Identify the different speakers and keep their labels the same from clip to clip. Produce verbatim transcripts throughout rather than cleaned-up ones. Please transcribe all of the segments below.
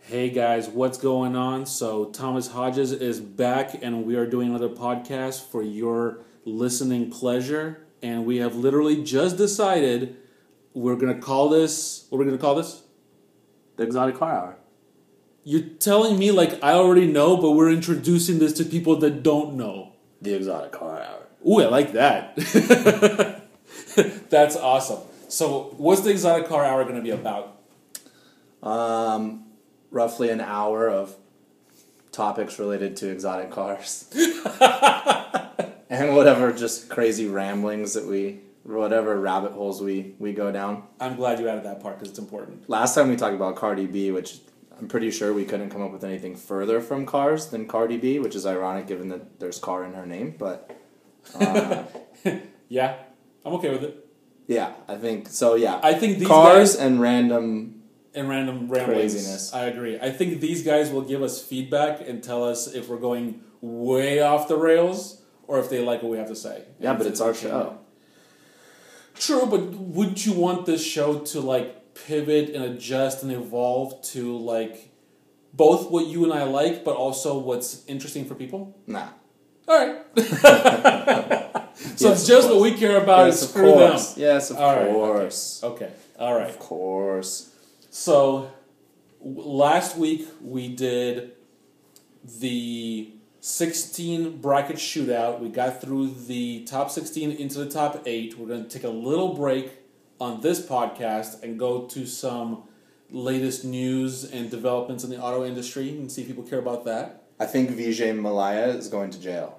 Speaker 1: Hey guys, what's going on? So Thomas Hodges is back and we are doing another podcast for your listening pleasure. And we have literally just decided we're going to call this, what are we going to call this?
Speaker 2: The Exotic Car Hour.
Speaker 1: You're telling me like I already know, but we're introducing this to people that don't know.
Speaker 2: The Exotic Car Hour.
Speaker 1: Ooh, I like that. That's awesome. So what's the Exotic Car Hour going to be about?
Speaker 2: Um... Roughly an hour of topics related to exotic cars. And whatever just crazy ramblings that we, whatever rabbit holes we, we go down.
Speaker 1: I'm glad you added that part because it's important.
Speaker 2: Last time we talked about Cardi B, which I'm pretty sure we couldn't come up with anything further from cars than Cardi B, which is ironic given that there's car in her name, but... Uh,
Speaker 1: yeah, I'm okay with it.
Speaker 2: Yeah, I think, so yeah.
Speaker 1: I think these
Speaker 2: Cars
Speaker 1: guys...
Speaker 2: and random...
Speaker 1: And random ramblings.
Speaker 2: Craziness.
Speaker 1: I agree. I think these guys will give us feedback and tell us if we're going way off the rails or if they like what we have to say.
Speaker 2: Yeah,
Speaker 1: and
Speaker 2: but it's our show.
Speaker 1: True, but wouldn't you want this show to like pivot and adjust and evolve to like both what you and I like, but also what's interesting for people?
Speaker 2: Nah.
Speaker 1: All right. So
Speaker 2: Yes,
Speaker 1: it's just
Speaker 2: of
Speaker 1: what we care about.
Speaker 2: Yes,
Speaker 1: is
Speaker 2: of
Speaker 1: screw
Speaker 2: course.
Speaker 1: them.
Speaker 2: Yes, of
Speaker 1: All right,
Speaker 2: course.
Speaker 1: Okay. okay. All right.
Speaker 2: Of course.
Speaker 1: So, w- last week we did the sixteen bracket shootout. We got through the top sixteen into the top eight. We're going to take a little break on this podcast and go to some latest news and developments in the auto industry and see if people care about that.
Speaker 2: I think Vijay Malaya is going to jail.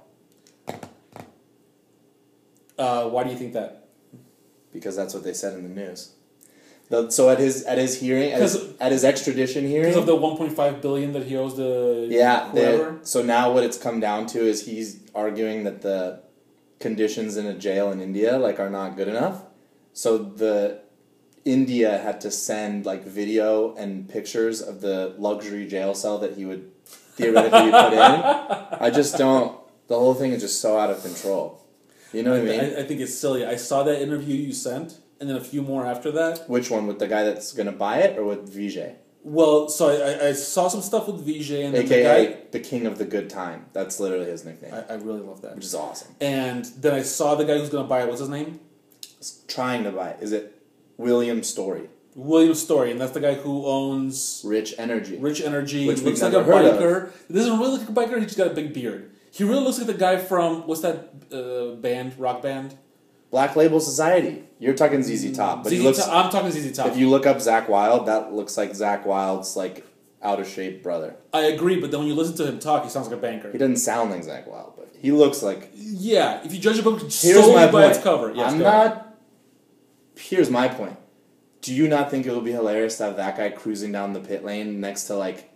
Speaker 1: Uh, why do you think that?
Speaker 2: Because that's what they said in the news. The, so at his at his hearing, at his, at his extradition hearing,
Speaker 1: Because of the one point five billion dollars that he owes the
Speaker 2: yeah.
Speaker 1: whoever?
Speaker 2: So now what it's come down to is he's arguing that the conditions in a jail in India like are not good enough. So the India had to send like video and pictures of the luxury jail cell that he would theoretically be put in. I just don't. The whole thing is just so out of control. You know what I mean?
Speaker 1: I, I think it's silly. I saw that interview you sent. And then a few more after that.
Speaker 2: Which one? With the guy that's going to buy it or with Vijay?
Speaker 1: Well, so I, I saw some stuff with Vijay. And
Speaker 2: A
Speaker 1: then
Speaker 2: K A
Speaker 1: the guy...
Speaker 2: the king of the good time. That's literally his nickname.
Speaker 1: I, I really love that.
Speaker 2: Which is awesome.
Speaker 1: And then I saw the guy who's going to buy it. What's his name?
Speaker 2: He's trying to buy it. Is it William Story?
Speaker 1: William Story. And that's the guy who owns...
Speaker 2: Rich Energy.
Speaker 1: Rich Energy.
Speaker 2: Which
Speaker 1: looks
Speaker 2: we've
Speaker 1: like a
Speaker 2: never heard
Speaker 1: biker. He doesn't really look like a biker. He's just got a big beard. He really looks like the guy from... What's that uh, band? Rock band?
Speaker 2: Black Label Society. You're talking Z Z Top, but
Speaker 1: Z Z
Speaker 2: he looks.
Speaker 1: Top, I'm talking Z Z Top.
Speaker 2: If you look up Zach Wilde, that looks like Zach Wilde's like out of shape brother.
Speaker 1: I agree, but then when you listen to him talk, he sounds like a banker.
Speaker 2: He doesn't sound like Zach Wilde, but he looks like.
Speaker 1: Yeah, if you judge a book
Speaker 2: Here's
Speaker 1: solely
Speaker 2: my
Speaker 1: by
Speaker 2: point.
Speaker 1: its cover, yes,
Speaker 2: I'm
Speaker 1: go ahead.
Speaker 2: not. Here's my point. Do you not think it would be hilarious to have that guy cruising down the pit lane next to like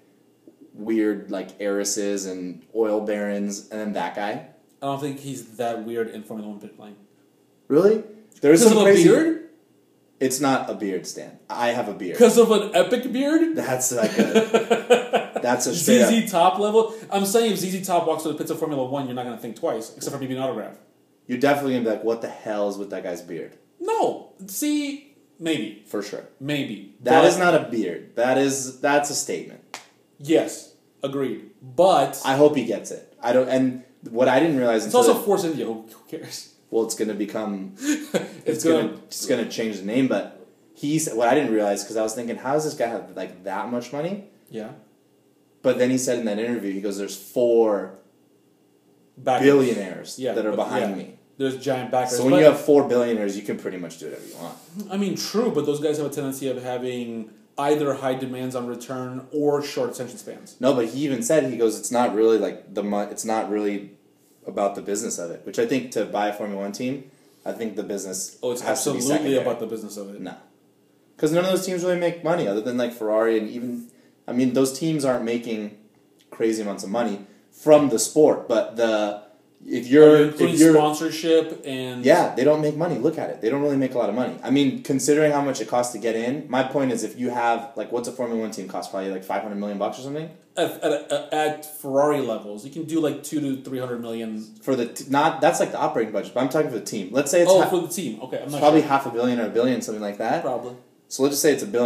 Speaker 2: weird like heiresses and oil barons, and then that guy?
Speaker 1: I don't think he's that weird in Formula One pit lane.
Speaker 2: Really? There's
Speaker 1: Because
Speaker 2: some
Speaker 1: of a
Speaker 2: crazy...
Speaker 1: beard?
Speaker 2: It's not a beard, Stan. I have a beard.
Speaker 1: Because of an epic beard?
Speaker 2: That's like a... that's a straight
Speaker 1: Z Z
Speaker 2: up...
Speaker 1: Top level? I'm saying if Z Z Top walks to the pits of Formula One, you're not going to think twice, except for maybe an autograph.
Speaker 2: You're definitely going to be like, what the hell is with that guy's beard?
Speaker 1: No. See, maybe.
Speaker 2: For sure.
Speaker 1: Maybe.
Speaker 2: That
Speaker 1: but,
Speaker 2: is not a beard. That is... That's a statement.
Speaker 1: Yes. Agreed. But...
Speaker 2: I hope he gets it. I don't... And what I didn't realize...
Speaker 1: It's
Speaker 2: until
Speaker 1: also
Speaker 2: the,
Speaker 1: Force India. Who cares?
Speaker 2: Well, it's going to become...
Speaker 1: it's
Speaker 2: it's
Speaker 1: gonna,
Speaker 2: going to it's going to change the name, but he's... What I didn't realize, because I was thinking, how does this guy have, like, that much money?
Speaker 1: Yeah.
Speaker 2: But then he said in that interview, he goes, there's four
Speaker 1: Backers.
Speaker 2: billionaires
Speaker 1: Yeah,
Speaker 2: that are
Speaker 1: but-
Speaker 2: behind
Speaker 1: yeah.
Speaker 2: me.
Speaker 1: There's giant backers.
Speaker 2: So when
Speaker 1: but,
Speaker 2: you have four billionaires, you can pretty much do whatever you want.
Speaker 1: I mean, true, but those guys have a tendency of having either high demands on return or short attention spans.
Speaker 2: No, but he even said, he goes, it's not really like the mo- it's not really about the business of it, which I think to buy a Formula One team, I think the business
Speaker 1: Oh, it's
Speaker 2: has to be
Speaker 1: absolutely
Speaker 2: secondary.
Speaker 1: about the business of it.
Speaker 2: No. Because none of those teams really make money other than like Ferrari and even, I mean, those teams aren't making crazy amounts of money from the sport, but the, if you're,
Speaker 1: Are you including
Speaker 2: if you're,
Speaker 1: sponsorship and...
Speaker 2: yeah, they don't make money. Look at it. They don't really make a lot of money. I mean, considering how much it costs to get in, my point is if you have, like, what's a Formula One team cost? Probably like five hundred million bucks or something?
Speaker 1: At, at, at Ferrari levels, you can do like two to three hundred million.
Speaker 2: For the, t- not, that's like the operating budget, but I'm talking for the team. Let's say it's,
Speaker 1: Oh,
Speaker 2: ha-
Speaker 1: for the team. Okay, I'm
Speaker 2: it's
Speaker 1: not
Speaker 2: probably
Speaker 1: sure.
Speaker 2: half a billion or a billion, something like that.
Speaker 1: Probably.
Speaker 2: So let's just say it's a billion.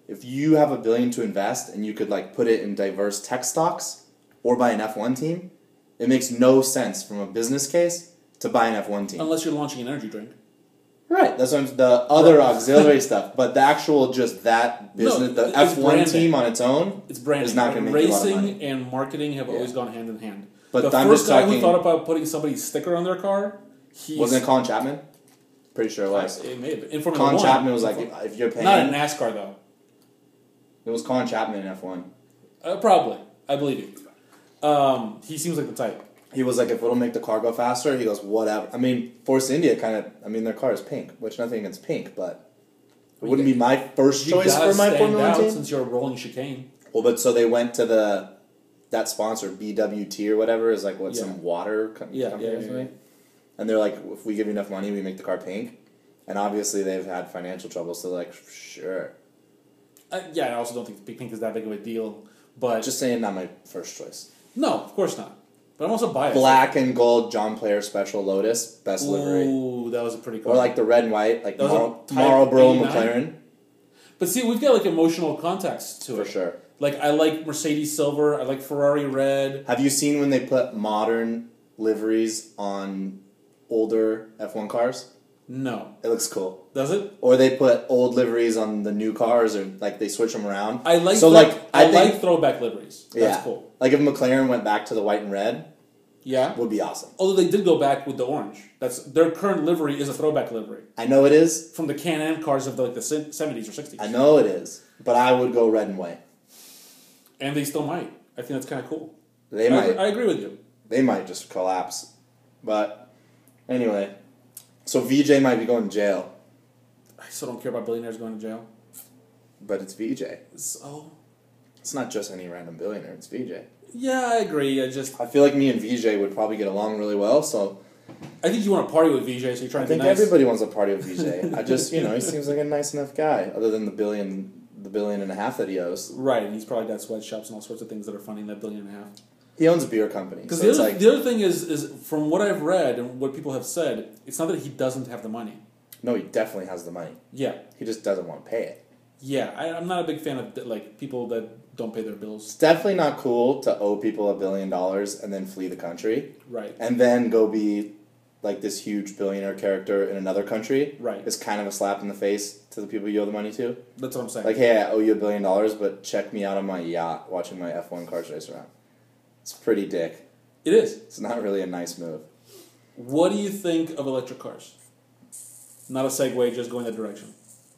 Speaker 2: if you have a billion to invest and you could like put it in diverse tech stocks or buy an F one team, it makes no sense from a business case to buy an F one team.
Speaker 1: Unless you're launching an energy drink.
Speaker 2: Right, that's what I'm, the other auxiliary stuff, but the actual just that business,
Speaker 1: No,
Speaker 2: the F one
Speaker 1: branding.
Speaker 2: team on its own,
Speaker 1: It's branding.
Speaker 2: is not going to make you a lot of
Speaker 1: Racing
Speaker 2: money.
Speaker 1: and marketing have
Speaker 2: Yeah.
Speaker 1: always gone hand in hand.
Speaker 2: But
Speaker 1: the
Speaker 2: I'm
Speaker 1: first
Speaker 2: just
Speaker 1: guy
Speaker 2: talking-
Speaker 1: who thought about putting somebody's sticker on their car, he's
Speaker 2: Wasn't it Colin Chapman? Pretty sure it was.
Speaker 1: It may have been. In Formula
Speaker 2: Colin
Speaker 1: One,
Speaker 2: Chapman was like, if you're paying,
Speaker 1: not in NASCAR though.
Speaker 2: it was Colin Chapman in F one.
Speaker 1: Uh, probably, I believe you. Um, he seems like the type.
Speaker 2: He was like, if it'll make the car go faster, he goes, whatever. I mean, Force India kind of, I mean, their car is pink, which nothing against pink, but it wouldn't be my first
Speaker 1: You
Speaker 2: choice
Speaker 1: gotta
Speaker 2: for my
Speaker 1: stand
Speaker 2: Formula One
Speaker 1: out
Speaker 2: team.
Speaker 1: since you're a rolling chicane.
Speaker 2: Well, but so they went to the, that sponsor, B W T or whatever, is like, what,
Speaker 1: Yeah.
Speaker 2: some water co-
Speaker 1: Yeah,
Speaker 2: company
Speaker 1: yeah,
Speaker 2: or
Speaker 1: yeah,
Speaker 2: something? And they're like, if we give you enough money, we make the car pink. And obviously they've had financial trouble, so they're like, sure.
Speaker 1: Uh, yeah, I also don't think pink is that big of a deal. But
Speaker 2: Just saying, not my first choice.
Speaker 1: no, of course not. But I'm also biased.
Speaker 2: Black and gold John Player Special Lotus, best livery.
Speaker 1: Ooh, that was a pretty cool.
Speaker 2: Or like the red and white, like
Speaker 1: That was a
Speaker 2: Mar-
Speaker 1: Type
Speaker 2: Marlboro
Speaker 1: eighty-nine?
Speaker 2: McLaren.
Speaker 1: But see, we've got like emotional context to
Speaker 2: For
Speaker 1: it.
Speaker 2: sure.
Speaker 1: Like I like Mercedes silver. I like Ferrari red.
Speaker 2: Have you seen when they put modern liveries on older F one cars?
Speaker 1: No,
Speaker 2: It looks cool.
Speaker 1: does it?
Speaker 2: Or they put old liveries on the new cars, or like they switch them around.
Speaker 1: I like.
Speaker 2: So
Speaker 1: throw-
Speaker 2: like I,
Speaker 1: I,
Speaker 2: think,
Speaker 1: like throwback liveries. That's
Speaker 2: yeah,
Speaker 1: cool.
Speaker 2: like if McLaren went back to the white and red,
Speaker 1: Yeah.
Speaker 2: would be awesome.
Speaker 1: Although they did go back with the orange. That's their current livery is a throwback livery
Speaker 2: I know it is.
Speaker 1: from the Can-Am cars of the, like the seventies or sixties.
Speaker 2: I know it is. But I would go red and white.
Speaker 1: And they still might. I think that's kind of cool.
Speaker 2: They
Speaker 1: I,
Speaker 2: might.
Speaker 1: I agree with you.
Speaker 2: They might just collapse. But anyway, so V J might be going to jail,
Speaker 1: I still don't care about billionaires going to jail.
Speaker 2: but it's V J.
Speaker 1: So
Speaker 2: It's not just any random billionaire, it's V J.
Speaker 1: yeah, I agree. I just
Speaker 2: I feel like me and V J would probably get along really well, so
Speaker 1: I think you want to party with V J, so you're trying
Speaker 2: I
Speaker 1: to be
Speaker 2: think
Speaker 1: nice.
Speaker 2: everybody wants a party with V J. I just, you know, he seems like a nice enough guy, other than the billion the billion and a half that he owes.
Speaker 1: Right, and he's probably got sweatshops and all sorts of things that are funding that billion and a half.
Speaker 2: He owns a beer company.
Speaker 1: Because
Speaker 2: So
Speaker 1: the,
Speaker 2: it's
Speaker 1: other,
Speaker 2: like,
Speaker 1: the other thing is, is, from what I've read and what people have said, it's not that he doesn't have the money.
Speaker 2: no, he definitely has the money.
Speaker 1: Yeah,
Speaker 2: He just doesn't want to pay it.
Speaker 1: yeah. I, I'm not a big fan of like people that don't pay their bills.
Speaker 2: It's definitely not cool to owe people a billion dollars and then flee the country.
Speaker 1: Right,
Speaker 2: And then go be like this huge billionaire character in another country.
Speaker 1: right.
Speaker 2: It's kind of a slap in the face to the people you owe the money to.
Speaker 1: That's what I'm saying.
Speaker 2: Like, hey, I owe you a billion dollars, but check me out on my yacht watching my F one cars race around. It's pretty dick.
Speaker 1: It is.
Speaker 2: It's not really a nice move.
Speaker 1: What do you think of electric cars? Not a segue, just going that direction.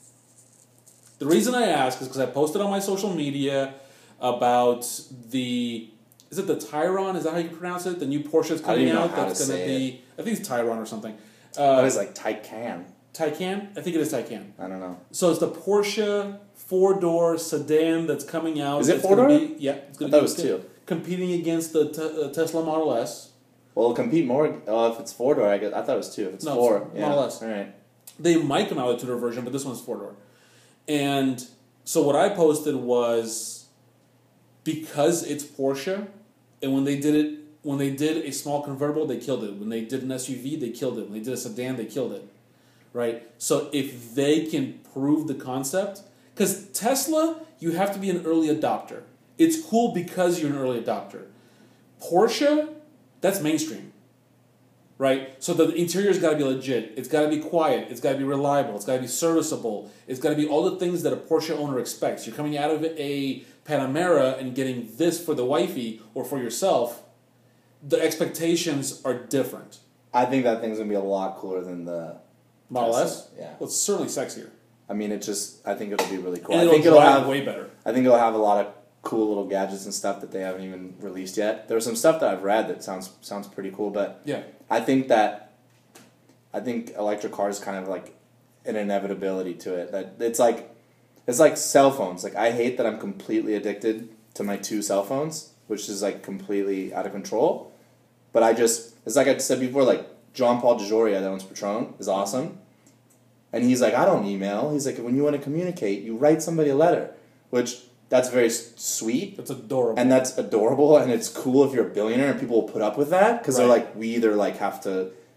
Speaker 1: The reason I ask is because I posted on my social media about the. Is it the Tyron? Is that how you pronounce it? The new Porsche that's
Speaker 2: I don't
Speaker 1: coming
Speaker 2: even know
Speaker 1: out.
Speaker 2: how to
Speaker 1: That's going to
Speaker 2: say
Speaker 1: be. I think it's Tyron or something.
Speaker 2: That
Speaker 1: Uh,
Speaker 2: is like Taycan.
Speaker 1: Taycan? I think it is Taycan.
Speaker 2: I don't know.
Speaker 1: So it's the Porsche four door sedan that's coming out.
Speaker 2: Is it
Speaker 1: It's gonna
Speaker 2: four-door?
Speaker 1: be- Yeah, it's
Speaker 2: I
Speaker 1: going
Speaker 2: thought
Speaker 1: to
Speaker 2: it was two.
Speaker 1: competing against the te- uh, Tesla Model S.
Speaker 2: Well, it'll compete more. Oh, if it's four door, I guess I thought it was two. If it's
Speaker 1: No,
Speaker 2: four,
Speaker 1: it's
Speaker 2: yeah.
Speaker 1: Model S.
Speaker 2: All right.
Speaker 1: They might come out with a two-door version, but this one's four-door. And so what I posted was because it's Porsche, and when they did it, when they did a small convertible, they killed it. When they did an S U V, they killed it. When they did a sedan, they killed it. Right? So if they can prove the concept, because Tesla, you have to be an early adopter. It's cool because you're an early adopter. Porsche, that's mainstream. Right? So the interior's got to be legit. It's got to be quiet. It's got to be reliable. It's got to be serviceable. It's got to be all the things that a Porsche owner expects. You're coming out of a Panamera and getting this for the wifey or for yourself. The expectations are different.
Speaker 2: I think that thing's gonna be a lot cooler than the
Speaker 1: Model
Speaker 2: Tesla.
Speaker 1: S?
Speaker 2: Yeah.
Speaker 1: Well, it's certainly sexier.
Speaker 2: I mean, it just. I think it'll be really cool.
Speaker 1: And
Speaker 2: I
Speaker 1: it'll
Speaker 2: think it'll
Speaker 1: drive
Speaker 2: have.
Speaker 1: way better.
Speaker 2: I think it'll have a lot of cool little gadgets and stuff that they haven't even released yet. There's some stuff that I've read that sounds sounds pretty cool, but
Speaker 1: Yeah.
Speaker 2: I think that I think electric cars kind of like an inevitability to it. That it's like it's like cell phones. Like I hate that I'm completely addicted to my two cell phones, which is like completely out of control. But I just it's like I said before, like John Paul DeJoria that owns Patron is awesome. And he's like, I don't email. He's like, when you want to communicate, you write somebody a letter, which that's very s- sweet.
Speaker 1: That's adorable.
Speaker 2: And that's adorable, and it's cool if you're a billionaire and people will put up with that because they're
Speaker 1: Right.
Speaker 2: like, we either like have to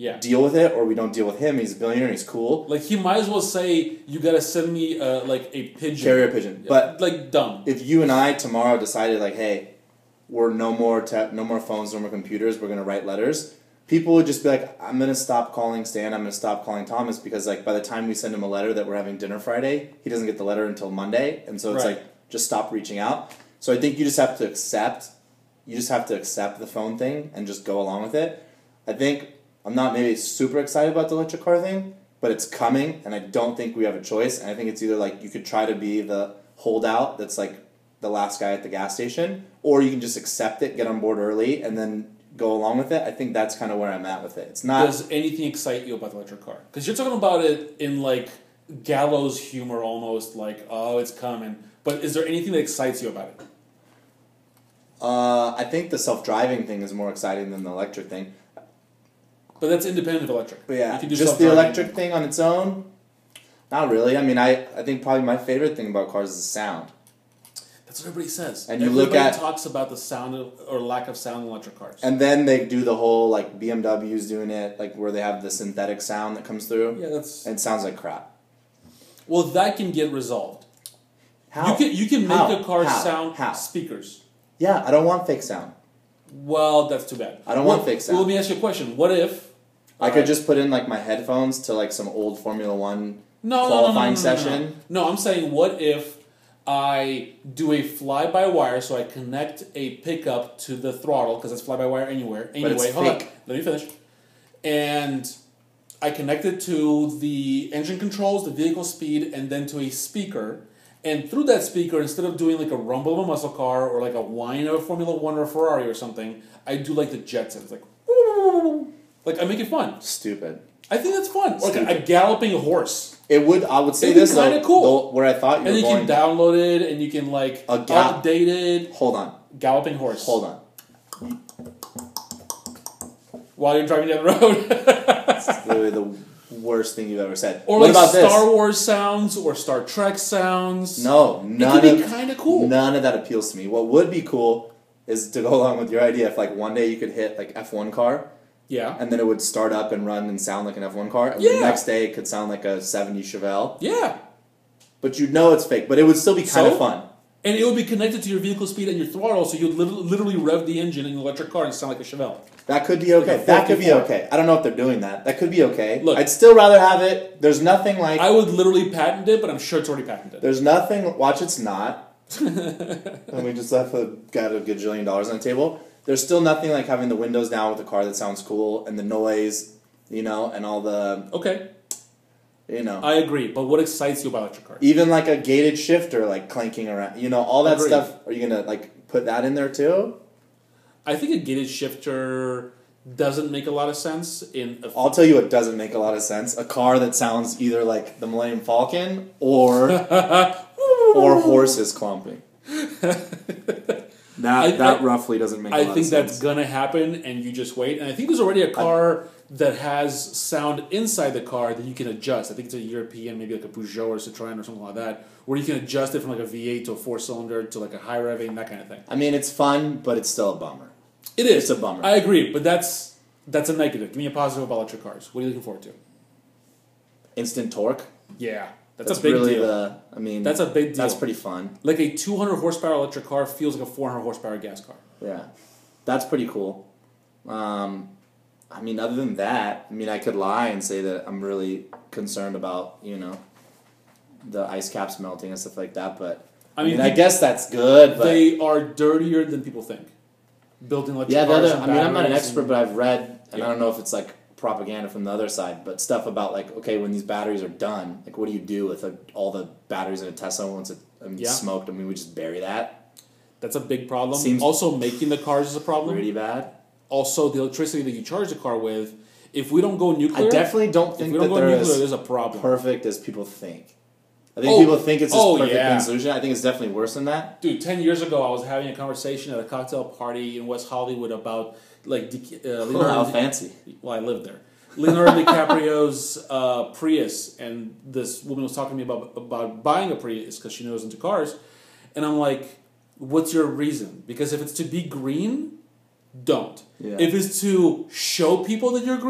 Speaker 1: Yeah.
Speaker 2: deal with it, or we don't deal with him. He's a billionaire. He's cool.
Speaker 1: Like he might as well say, "You gotta send me uh, like a pigeon,
Speaker 2: Carrier pigeon." But
Speaker 1: like dumb.
Speaker 2: if you and I tomorrow decided like, hey, we're no more te- no more phones, no more computers. We're gonna write letters. People would just be like, I'm gonna stop calling Stan. I'm gonna stop calling Thomas because like by the time we send him a letter that we're having dinner Friday, he doesn't get the letter until Monday, and so it's
Speaker 1: Right.
Speaker 2: like just stop reaching out. So I think you just have to accept. You just have to accept the phone thing and just go along with it. I think I'm not maybe super excited about the electric car thing, but it's coming, and I don't think we have a choice. And I think it's either like you could try to be the holdout that's like the last guy at the gas station, or you can just accept it, get on board early, and then go along with it. I think that's kind of where I'm at with it. It's not.
Speaker 1: Does anything excite you about the electric car? Because you're talking about it in like gallows humor, almost like, oh, it's coming. But is there anything that excites you about it?
Speaker 2: Uh, I think the self-driving thing is more exciting than the electric thing.
Speaker 1: But that's independent of electric.
Speaker 2: But yeah,
Speaker 1: You can do
Speaker 2: just the
Speaker 1: self-driving.
Speaker 2: electric thing on its own, not really. I mean, I, I think probably my favorite thing about cars is the sound.
Speaker 1: That's what everybody says.
Speaker 2: And you
Speaker 1: Everybody
Speaker 2: look at-
Speaker 1: talks about the sound of, or lack of sound in electric cars.
Speaker 2: And then they do the whole, like, B M W's doing it, like, where they have the synthetic sound that comes through.
Speaker 1: yeah, that's
Speaker 2: And it sounds like crap.
Speaker 1: well, that can get resolved.
Speaker 2: How?
Speaker 1: You can you can make
Speaker 2: How?
Speaker 1: a car
Speaker 2: How?
Speaker 1: sound
Speaker 2: How?
Speaker 1: speakers.
Speaker 2: Yeah, I don't want fake sound.
Speaker 1: Well, that's too bad.
Speaker 2: I don't
Speaker 1: well,
Speaker 2: want fake sound.
Speaker 1: Well, let me ask you a question. What if
Speaker 2: I
Speaker 1: all
Speaker 2: could
Speaker 1: right.
Speaker 2: just put in, like, my headphones to, like, some old Formula One
Speaker 1: no,
Speaker 2: qualifying
Speaker 1: no, no, no, no, no,
Speaker 2: session.
Speaker 1: No, no, I'm saying what if I do a fly-by-wire, so I connect a pickup to the throttle, because that's fly-by-wire anywhere. Anyway,
Speaker 2: it's
Speaker 1: hold
Speaker 2: fake.
Speaker 1: on. Let me finish. And I connect it to the engine controls, the vehicle speed, and then to a speaker. And through that speaker, instead of doing like a rumble of a muscle car or like a whine of a Formula One or a Ferrari or something, I do like the Jetsons. Like, like I make it fun.
Speaker 2: Stupid.
Speaker 1: I think that's fun. Or like a, a
Speaker 2: Stupid.
Speaker 1: galloping horse.
Speaker 2: It would, I would say
Speaker 1: It'd be
Speaker 2: this, though,
Speaker 1: kinda cool.
Speaker 2: though, where I thought you
Speaker 1: And
Speaker 2: were
Speaker 1: you
Speaker 2: going...
Speaker 1: can download it and you can like
Speaker 2: A ga-
Speaker 1: update it.
Speaker 2: Hold on.
Speaker 1: Galloping horse.
Speaker 2: Hold on.
Speaker 1: While you're driving down the road.
Speaker 2: It's literally the worst thing you've ever said.
Speaker 1: Or
Speaker 2: what
Speaker 1: like
Speaker 2: about
Speaker 1: Star
Speaker 2: this?
Speaker 1: Wars sounds or Star Trek sounds.
Speaker 2: No,
Speaker 1: It
Speaker 2: none
Speaker 1: could be
Speaker 2: of
Speaker 1: kind of cool.
Speaker 2: none of that appeals to me. What would be cool is to go along with your idea. If like one day you could hit like F one car,
Speaker 1: Yeah.
Speaker 2: and then it would start up and run and sound like an F one car, and
Speaker 1: Yeah.
Speaker 2: the next day it could sound like a seventies Chevelle.
Speaker 1: Yeah.
Speaker 2: But you'd know it's fake. But it would still be kind
Speaker 1: So?
Speaker 2: of fun.
Speaker 1: And it would be connected to your vehicle speed and your throttle, so you'd lit- literally rev the engine in an electric car and sound like a Chevelle.
Speaker 2: That could be okay.
Speaker 1: Like a
Speaker 2: That could be
Speaker 1: fifty-four.
Speaker 2: okay. I don't know if they're doing that. That could be okay.
Speaker 1: Look.
Speaker 2: I'd still rather have it. There's nothing like.
Speaker 1: I would literally patent it, but I'm sure it's already patented.
Speaker 2: There's nothing. Watch, it's not. And we just left a, got a gajillion dollars on the table. There's still nothing like having the windows down with a car that sounds cool and the noise, you know, and all the,
Speaker 1: Okay,
Speaker 2: you know,
Speaker 1: I agree. But what excites you about electric cars?
Speaker 2: even like a gated shifter like clanking around, you know, all that
Speaker 1: Agreed.
Speaker 2: stuff. Are you gonna like put that in there too?
Speaker 1: I think a gated shifter doesn't make a lot of sense in a
Speaker 2: I'll tell you what doesn't make a lot of sense. A car that sounds either like the Millennium Falcon or or horses clomping. That
Speaker 1: I-
Speaker 2: that
Speaker 1: I-
Speaker 2: roughly doesn't make a
Speaker 1: I
Speaker 2: lot
Speaker 1: think
Speaker 2: of
Speaker 1: that's
Speaker 2: sense.
Speaker 1: gonna happen, and you just wait. And I think there's already a car that has sound inside the car that you can adjust. I think it's a European, maybe like a Peugeot or Citroen or something like that, where you can adjust it from like a V eight to a four cylinder to like a high revving, that kind of thing.
Speaker 2: I mean, it's fun, but it's still a bummer.
Speaker 1: It is
Speaker 2: It's a bummer.
Speaker 1: I agree, but that's that's a negative. Give me a positive about electric cars. What are you looking forward to?
Speaker 2: Instant torque.
Speaker 1: Yeah, that's,
Speaker 2: That's
Speaker 1: a big
Speaker 2: really
Speaker 1: deal.
Speaker 2: the. I mean,
Speaker 1: That's a big deal.
Speaker 2: That's pretty fun.
Speaker 1: Like a two hundred horsepower electric car feels like a four hundred horsepower gas car.
Speaker 2: Yeah, that's pretty cool. Um, I mean, other than that, I mean, I could lie and say that I'm really concerned about you know the ice caps melting and stuff like that. But I
Speaker 1: I
Speaker 2: mean,
Speaker 1: mean,
Speaker 2: I
Speaker 1: they-
Speaker 2: guess that's good. But
Speaker 1: They are dirtier than people think. Building electric
Speaker 2: yeah, the
Speaker 1: cars.
Speaker 2: other.
Speaker 1: and
Speaker 2: I mean, I'm not an
Speaker 1: batteries
Speaker 2: expert,
Speaker 1: and-
Speaker 2: but I've read, and
Speaker 1: Yeah.
Speaker 2: I don't know if it's like propaganda from the other side, but stuff about like, okay, when these batteries are done, like, what do you do with like, all the batteries in a Tesla once it's I mean,
Speaker 1: Yeah.
Speaker 2: smoked? I mean, we just bury that.
Speaker 1: That's a big problem.
Speaker 2: Seems-
Speaker 1: also, making the cars is a problem.
Speaker 2: Pretty bad.
Speaker 1: Also, the electricity that you charge the car with. If we don't go nuclear,
Speaker 2: I definitely don't
Speaker 1: if
Speaker 2: think
Speaker 1: we
Speaker 2: that
Speaker 1: don't go
Speaker 2: they're
Speaker 1: nuclear,
Speaker 2: as
Speaker 1: there's a problem.
Speaker 2: perfect as people think. I think
Speaker 1: Oh,
Speaker 2: people think it's this
Speaker 1: oh,
Speaker 2: perfect
Speaker 1: yeah.
Speaker 2: solution. I think it's definitely worse than that.
Speaker 1: Dude, ten years ago, I was having a conversation at a cocktail party in West Hollywood about like Di- uh,
Speaker 2: Oh,
Speaker 1: Leonardo.
Speaker 2: how
Speaker 1: Di-
Speaker 2: fancy.
Speaker 1: well, I lived there. Leonardo DiCaprio's uh, Prius, and this woman was talking to me about about buying a Prius because she knows into cars, and I'm like, "What's your reason?" Because if it's to be green, don't.
Speaker 2: Yeah.
Speaker 1: If it's to show people that you're green,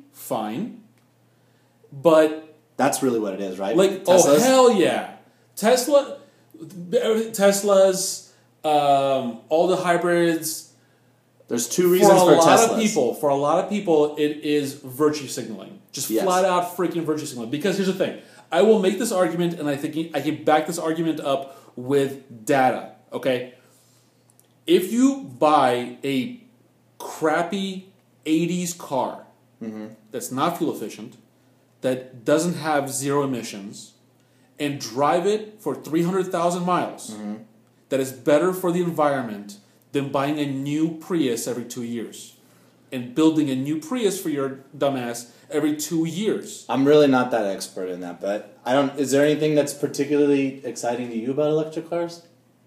Speaker 1: fine. But
Speaker 2: That's really what it is, right?
Speaker 1: like,
Speaker 2: Teslas?
Speaker 1: oh hell yeah, Tesla, Teslas, um, all the hybrids.
Speaker 2: There's two reasons
Speaker 1: for a
Speaker 2: for,
Speaker 1: lot
Speaker 2: Teslas.
Speaker 1: of people. For a lot of people, it is virtue signaling, just
Speaker 2: Yes.
Speaker 1: flat out freaking virtue signaling. Because here's the thing: I will make this argument, and I think I can back this argument up with data. Okay, if you buy a crappy eighties car
Speaker 2: Mm-hmm.
Speaker 1: that's not fuel efficient, that doesn't have zero emissions, and drive it for three hundred thousand miles,
Speaker 2: Mm-hmm.
Speaker 1: that is better for the environment than buying a new Prius every two years and building a new Prius for your dumbass every two years.
Speaker 2: I'm really not that expert in that, but I don't. Is there anything that's particularly exciting to you about electric cars?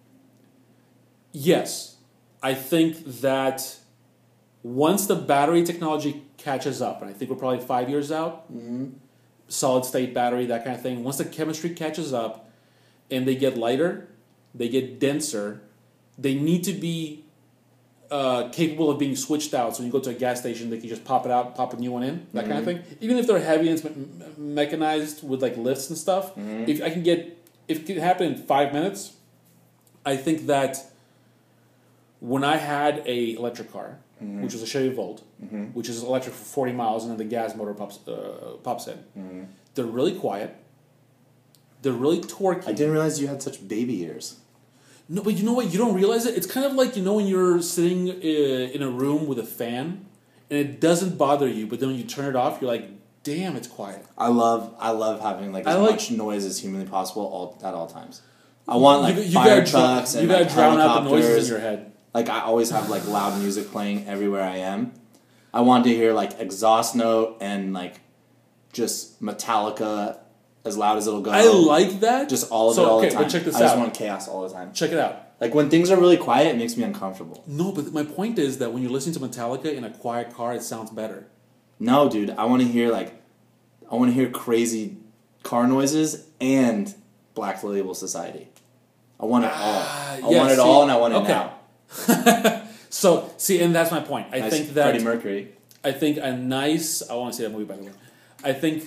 Speaker 1: Yes, I think that once the battery technology catches up, and I think we're probably five years out,
Speaker 2: Mm-hmm.
Speaker 1: solid state battery, that kind of thing, once the chemistry catches up and they get lighter, they get denser, they need to be uh, capable of being switched out. So when you go to a gas station, they can just pop it out, pop a new one in, that kind of thing. Even if they're heavy and it's me- mechanized with like lifts and stuff,
Speaker 2: Mhm.
Speaker 1: if I can get, if it can happen in five minutes, I think that when I had a electric car,
Speaker 2: Mhm.
Speaker 1: which was a Chevy Volt,
Speaker 2: Mm-hmm.
Speaker 1: which is electric for forty miles, and then the gas motor pops uh, pops in.
Speaker 2: Mm-hmm.
Speaker 1: They're really quiet. They're really torquey.
Speaker 2: I didn't realize you had such baby ears.
Speaker 1: No, but you know what? You don't realize it. It's kind of like, you know, when you're sitting uh, in a room with a fan, and it doesn't bother you, but then when you turn it off, you're like, damn, it's quiet.
Speaker 2: I love I love having like
Speaker 1: I
Speaker 2: as
Speaker 1: like-
Speaker 2: much noise as humanly possible all at all times. I want like
Speaker 1: you, you
Speaker 2: fire
Speaker 1: gotta
Speaker 2: trucks
Speaker 1: dr-
Speaker 2: and
Speaker 1: you gotta
Speaker 2: like,
Speaker 1: drown out the noises
Speaker 2: helicopters.
Speaker 1: in your head.
Speaker 2: Like I always have like loud music playing everywhere I am. I want to hear like exhaust note and like just Metallica as loud as it'll go.
Speaker 1: I like that.
Speaker 2: just all of
Speaker 1: So,
Speaker 2: it all
Speaker 1: okay,
Speaker 2: the time.
Speaker 1: but check this
Speaker 2: I just
Speaker 1: out.
Speaker 2: want chaos all the time.
Speaker 1: Check it out.
Speaker 2: Like when things are really quiet, it makes me uncomfortable.
Speaker 1: No, but my point is that when you're listening to Metallica in a quiet car, it sounds better.
Speaker 2: No, dude, I want to hear like I want to hear crazy car noises and Black Label Society. I want it all.
Speaker 1: Ah,
Speaker 2: I
Speaker 1: yeah,
Speaker 2: want it
Speaker 1: see,
Speaker 2: all, and I want it
Speaker 1: okay.
Speaker 2: now.
Speaker 1: So, see, and that's my point. I
Speaker 2: Nice
Speaker 1: think that
Speaker 2: Freddie Mercury.
Speaker 1: I think a nice. I want to see that movie, by the way. I think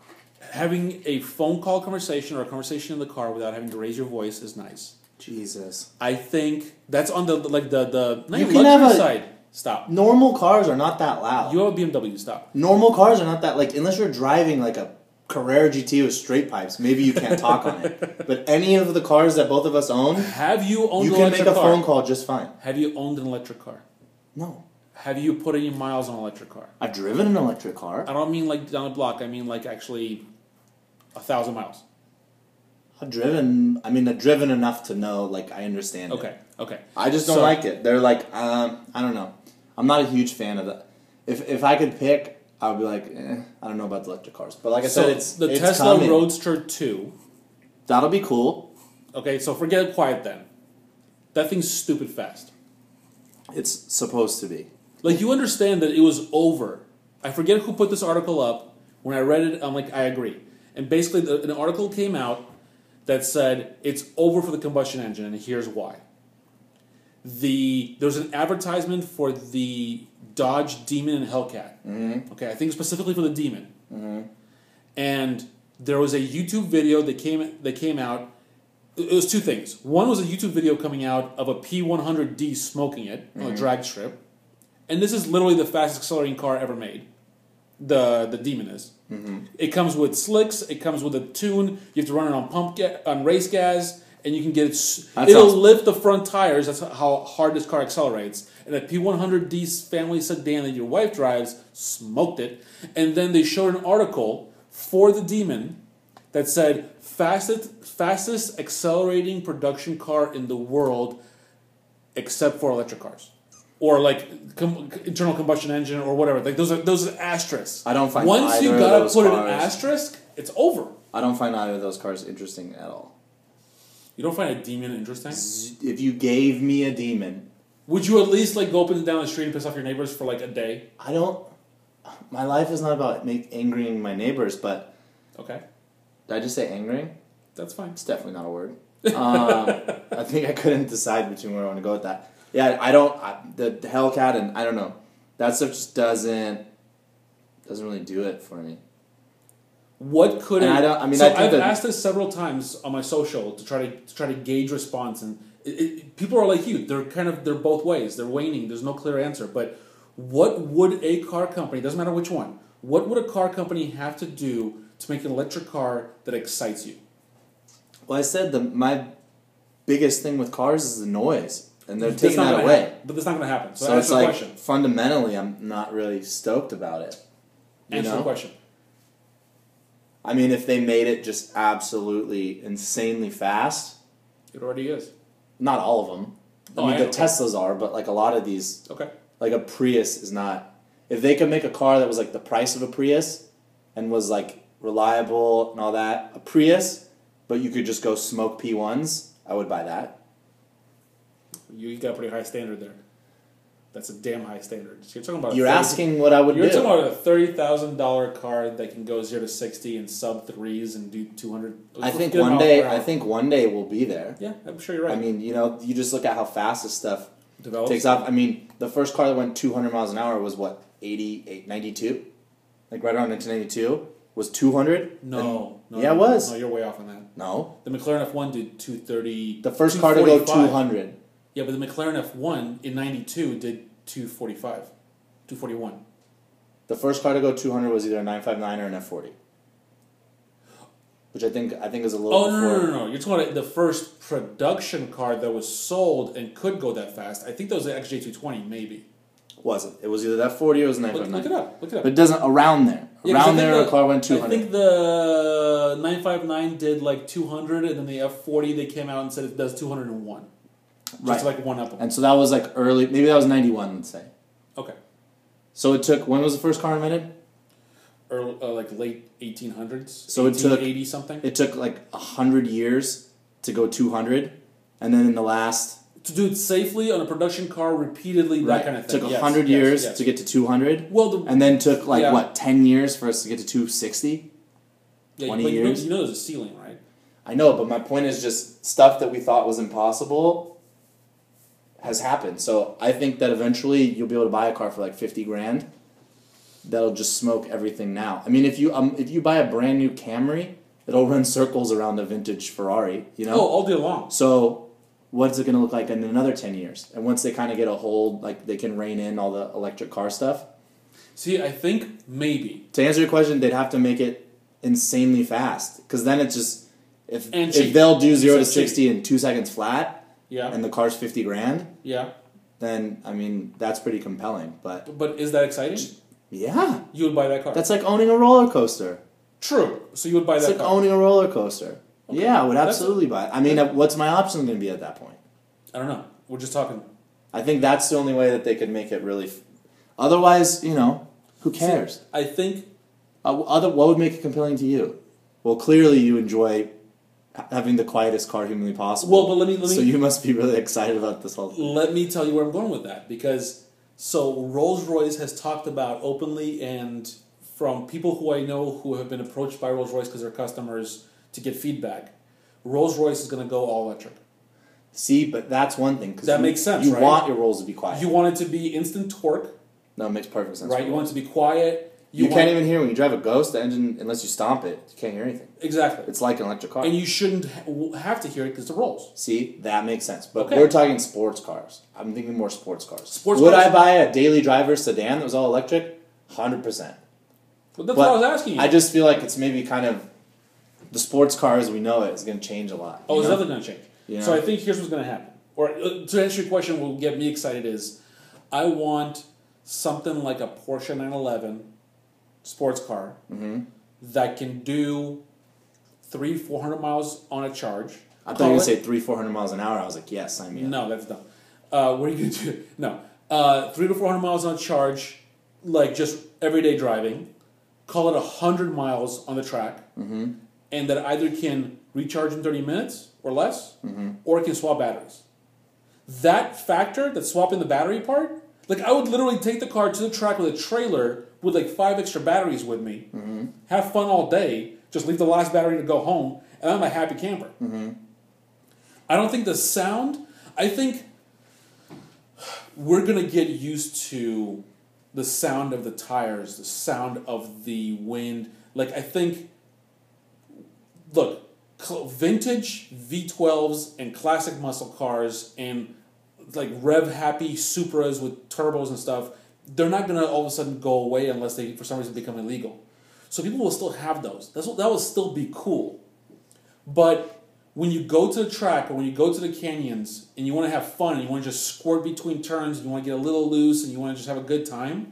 Speaker 1: having a phone call conversation or a conversation in the car without having to raise your voice is nice.
Speaker 2: Jesus.
Speaker 1: I think that's on the like the the not
Speaker 2: You
Speaker 1: even
Speaker 2: can
Speaker 1: luxury
Speaker 2: have a-
Speaker 1: side. Stop.
Speaker 2: Normal cars are not that loud.
Speaker 1: You have a B M W. Stop.
Speaker 2: Normal cars are not that like unless you're driving like a Carrera G T with straight pipes, maybe you can't talk on it. But any of the cars that both of us own,
Speaker 1: Have you owned
Speaker 2: you
Speaker 1: an
Speaker 2: can make
Speaker 1: electric
Speaker 2: a
Speaker 1: car?
Speaker 2: phone call just fine.
Speaker 1: Have you owned an electric car?
Speaker 2: No.
Speaker 1: Have you put any miles on an electric car?
Speaker 2: I've driven an electric car.
Speaker 1: I don't mean like down a block. I mean like actually a thousand miles.
Speaker 2: I've driven I mean I've driven enough to know like I understand it.
Speaker 1: Okay. Okay.
Speaker 2: I just don't
Speaker 1: So-
Speaker 2: like it. They're like, um, I don't know. I'm not a huge fan of that. If if I could pick, I would be like, eh, I don't know about the electric cars. But like I
Speaker 1: So
Speaker 2: said, it's
Speaker 1: the
Speaker 2: it's
Speaker 1: Tesla
Speaker 2: coming.
Speaker 1: Roadster two.
Speaker 2: That'll be cool.
Speaker 1: Okay, so forget quiet then. That thing's stupid fast.
Speaker 2: It's supposed to be.
Speaker 1: Like, you understand that it was over. I forget who put this article up. When I read it, I'm like, I agree. And basically, the, an article came out that said it's over for the combustion engine, and here's why. The There was an advertisement for the Dodge Demon and Hellcat.
Speaker 2: Mm-hmm.
Speaker 1: Okay, I think specifically for the Demon.
Speaker 2: Mm-hmm.
Speaker 1: And there was a YouTube video that came that came out. It was two things. One was a YouTube video coming out of a P one hundred D smoking it on a drag strip. And this is literally the fastest accelerating car ever made. The the Demon is.
Speaker 2: Mm-hmm.
Speaker 1: It comes with slicks. It comes with a tune. You have to run it on pump ga- on race gas, and you can get it. s-
Speaker 2: That
Speaker 1: It'll
Speaker 2: sounds-
Speaker 1: lift the front tires. That's how hard this car accelerates. And a P one hundred D family sedan that your wife drives smoked it. And then they showed an article for the Demon that said fastest fastest accelerating production car in the world, except for electric cars. Or like com- internal combustion engine or whatever. Like those are those are asterisks.
Speaker 2: I don't find
Speaker 1: Once you
Speaker 2: either of
Speaker 1: gotta
Speaker 2: those
Speaker 1: put an
Speaker 2: cars-
Speaker 1: asterisk, it's over.
Speaker 2: I don't find either of those cars interesting at all.
Speaker 1: You don't find a Demon interesting?
Speaker 2: Z- If you gave me a demon,
Speaker 1: Would you at least like go up and down the street and piss off your neighbors for like a day?
Speaker 2: I don't. My life is not about make angering my neighbors, but
Speaker 1: Okay,
Speaker 2: did I just say angering?
Speaker 1: that's fine.
Speaker 2: It's definitely not a word. Um, I think I couldn't decide between where I want to go with that. Yeah, I don't. I, the, the Hellcat and I don't know. That stuff just doesn't doesn't really do it for me.
Speaker 1: What could
Speaker 2: And
Speaker 1: it?
Speaker 2: I don't. I mean,
Speaker 1: so
Speaker 2: I think
Speaker 1: I've
Speaker 2: that,
Speaker 1: asked this several times on my social to try to, to try to gauge response, and it, it, people are like you. They're kind of they're both ways. They're waning. There's no clear answer. But what would a car company? Doesn't matter which one. What would a car company have to do to make an electric car that excites you?
Speaker 2: Well, I said the my biggest thing with cars is the noise, and they're
Speaker 1: That's
Speaker 2: taking
Speaker 1: not
Speaker 2: that
Speaker 1: gonna
Speaker 2: away.
Speaker 1: happen. But that's not going to happen. So,
Speaker 2: So
Speaker 1: answer
Speaker 2: it's
Speaker 1: the
Speaker 2: like
Speaker 1: question.
Speaker 2: fundamentally, I'm not really stoked about it. You
Speaker 1: Answer
Speaker 2: know?
Speaker 1: the question.
Speaker 2: I mean, if they made it just absolutely insanely fast,
Speaker 1: It already is.
Speaker 2: not all of them. I
Speaker 1: Oh,
Speaker 2: mean,
Speaker 1: I-
Speaker 2: the
Speaker 1: okay.
Speaker 2: Teslas are, but like a lot of these,
Speaker 1: Okay.
Speaker 2: like a Prius is not. If they could make a car that was like the price of a Prius and was like reliable and all that, a Prius, but you could just go smoke P ones, I would buy that.
Speaker 1: You, you got a pretty high standard there. That's a damn high standard. You're talking about. a
Speaker 2: You're
Speaker 1: thirty
Speaker 2: asking what I would
Speaker 1: You're
Speaker 2: do.
Speaker 1: talking about a thirty thousand dollar car that can go zero to sixty in sub threes and do two hundred.
Speaker 2: I think one day. I think one day we'll be there.
Speaker 1: Yeah, I'm sure you're right.
Speaker 2: I mean, you know, you just look at how fast this stuff
Speaker 1: Develops.
Speaker 2: takes off. I mean, the first car that went two hundred miles an hour was what, eighty-eight, ninety-two? Like right around nineteen ninety-two was two hundred?
Speaker 1: No, no.
Speaker 2: Yeah, it was.
Speaker 1: No, you're way off on that.
Speaker 2: No.
Speaker 1: The McLaren F one did two thirty.
Speaker 2: The first car to go two hundred.
Speaker 1: Yeah, but the McLaren F one in ninety-two did two forty-five, two forty-one.
Speaker 2: The first car to go two hundred was either a nine fifty-nine or an F forty. Which I think I think is a little
Speaker 1: Oh, no,
Speaker 2: before.
Speaker 1: no, no, no. You're talking about the first production car that was sold and could go that fast. I think that was the X J two twenty, maybe.
Speaker 2: Wasn't. It was either that forty or it was a nine
Speaker 1: Look,
Speaker 2: fifty-nine.
Speaker 1: look it up. Look it up.
Speaker 2: But it doesn't, around there.
Speaker 1: Yeah, 'cause I
Speaker 2: around
Speaker 1: think
Speaker 2: there,
Speaker 1: the-
Speaker 2: a car went two
Speaker 1: I
Speaker 2: hundred.
Speaker 1: think the nine fifty-nine did like two hundred, and then the F forty, they came out and said it does two hundred one. Just
Speaker 2: Right.
Speaker 1: like one up.
Speaker 2: And so that was like early, maybe that was ninety-one, let's say.
Speaker 1: Okay.
Speaker 2: So it took, when was the first car invented?
Speaker 1: Early, uh, like late eighteen hundreds.
Speaker 2: So it took-
Speaker 1: eighty something.
Speaker 2: It took like one hundred years to go two hundred. And then in the last,
Speaker 1: To do it safely on a production car repeatedly, that
Speaker 2: right,
Speaker 1: kind of
Speaker 2: it
Speaker 1: thing.
Speaker 2: took
Speaker 1: Yes,
Speaker 2: one hundred
Speaker 1: yes,
Speaker 2: years
Speaker 1: yes.
Speaker 2: to get to two hundred.
Speaker 1: Well, the,
Speaker 2: And then took like,
Speaker 1: Yeah.
Speaker 2: what, ten years for us to get to two sixty?
Speaker 1: yeah,
Speaker 2: twenty
Speaker 1: but you know,
Speaker 2: years?
Speaker 1: you know there's a ceiling, right?
Speaker 2: I know, but my point is just stuff that we thought was impossible has happened. So I think that eventually you'll be able to buy a car for like fifty grand that'll just smoke everything now. I mean, if you um if you buy a brand new Camry, it'll run circles around a vintage Ferrari, you know?
Speaker 1: Oh, all day long.
Speaker 2: So what's it going to look like in another ten years? And once they kind of get a hold, like they can rein in all the electric car stuff.
Speaker 1: See, I think maybe.
Speaker 2: To answer your question, they'd have to make it insanely fast, because then it's just if
Speaker 1: And
Speaker 2: if
Speaker 1: cheap.
Speaker 2: they'll do zero to
Speaker 1: So cheap.
Speaker 2: sixty in two seconds flat,
Speaker 1: Yeah.
Speaker 2: and the car's fifty grand,
Speaker 1: Yeah.
Speaker 2: then I mean that's pretty compelling. But
Speaker 1: But is that exciting?
Speaker 2: yeah,
Speaker 1: You would buy that car.
Speaker 2: that's like owning a roller coaster.
Speaker 1: True. So you would buy
Speaker 2: It's
Speaker 1: that
Speaker 2: like
Speaker 1: car.
Speaker 2: owning a roller coaster.
Speaker 1: Okay.
Speaker 2: Yeah, I would
Speaker 1: That's-
Speaker 2: absolutely buy it. I mean, what's my option going to be at that point?
Speaker 1: I don't know. We're just talking.
Speaker 2: I think that's the only way that they could make it really. F- Otherwise, you know, who cares?
Speaker 1: I think
Speaker 2: Uh, other, what would make it compelling to you? Well, clearly you enjoy ha- having the quietest car humanly possible.
Speaker 1: Well, but let me- let me-
Speaker 2: so you must be really excited about this whole thing.
Speaker 1: let me tell you where I'm going with that, because so Rolls-Royce has talked about openly, and from people who I know who have been approached by Rolls-Royce because they're customers to get feedback, Rolls-Royce is going to go all electric.
Speaker 2: See, but that's one thing. 'cause
Speaker 1: That
Speaker 2: you,
Speaker 1: makes sense,
Speaker 2: You
Speaker 1: right?
Speaker 2: want your rolls to be quiet.
Speaker 1: You want it to be instant torque,
Speaker 2: no, it makes perfect sense.
Speaker 1: right?
Speaker 2: for
Speaker 1: You want
Speaker 2: rolls.
Speaker 1: it to be quiet.
Speaker 2: You,
Speaker 1: want,
Speaker 2: can't even hear when you drive a Ghost. The engine, unless you stomp it, you can't hear anything.
Speaker 1: exactly,
Speaker 2: It's like an electric car.
Speaker 1: and you shouldn't ha- have to hear it because it's a Rolls.
Speaker 2: See, that makes sense. But
Speaker 1: Okay.
Speaker 2: we're talking sports cars. I'm thinking more sports cars.
Speaker 1: Sports
Speaker 2: Would
Speaker 1: cars-
Speaker 2: I buy a daily driver sedan that was all electric? one hundred percent.
Speaker 1: But that's
Speaker 2: But
Speaker 1: what I was asking you.
Speaker 2: I just feel like it's maybe kind of the sports car as we know it is going to change a lot.
Speaker 1: Oh,
Speaker 2: you
Speaker 1: it's
Speaker 2: know?
Speaker 1: definitely going to change.
Speaker 2: You
Speaker 1: So
Speaker 2: know?
Speaker 1: I think here's what's going to happen. Or uh, to answer your question, what will get me excited is I want something like a Porsche nine eleven sports car
Speaker 2: Mhm.
Speaker 1: that can do three, four hundred miles on a charge.
Speaker 2: I thought you were
Speaker 1: Call
Speaker 2: going
Speaker 1: it-
Speaker 2: to say three, four hundred miles an hour. I was like, yes, sign me up.
Speaker 1: No, that's dumb. Uh, what are you going to do? No. Uh, three to four hundred miles on a charge, like just everyday driving. Call it a hundred miles on the track,
Speaker 2: Mm-hmm.
Speaker 1: and that either can recharge in thirty minutes or less,
Speaker 2: Mm-hmm.
Speaker 1: or it can swap batteries. That factor, that swapping the battery part, like I would literally take the car to the track with a trailer with like five extra batteries with me,
Speaker 2: Mm-hmm.
Speaker 1: have fun all day, just leave the last battery to go home, and I'm a happy camper.
Speaker 2: Mm-hmm.
Speaker 1: I don't think the sound, I think we're going to get used to the sound of the tires, the sound of the wind. Like, I think, look, vintage V twelves and classic muscle cars and like rev-happy Supras with turbos and stuff, they're not going to all of a sudden go away unless they, for some reason, become illegal. So people will still have those. That's what, that will still be cool. But when you go to the track or when you go to the canyons and you want to have fun and you want to just squirt between turns and you want to get a little loose and you want to just have a good time,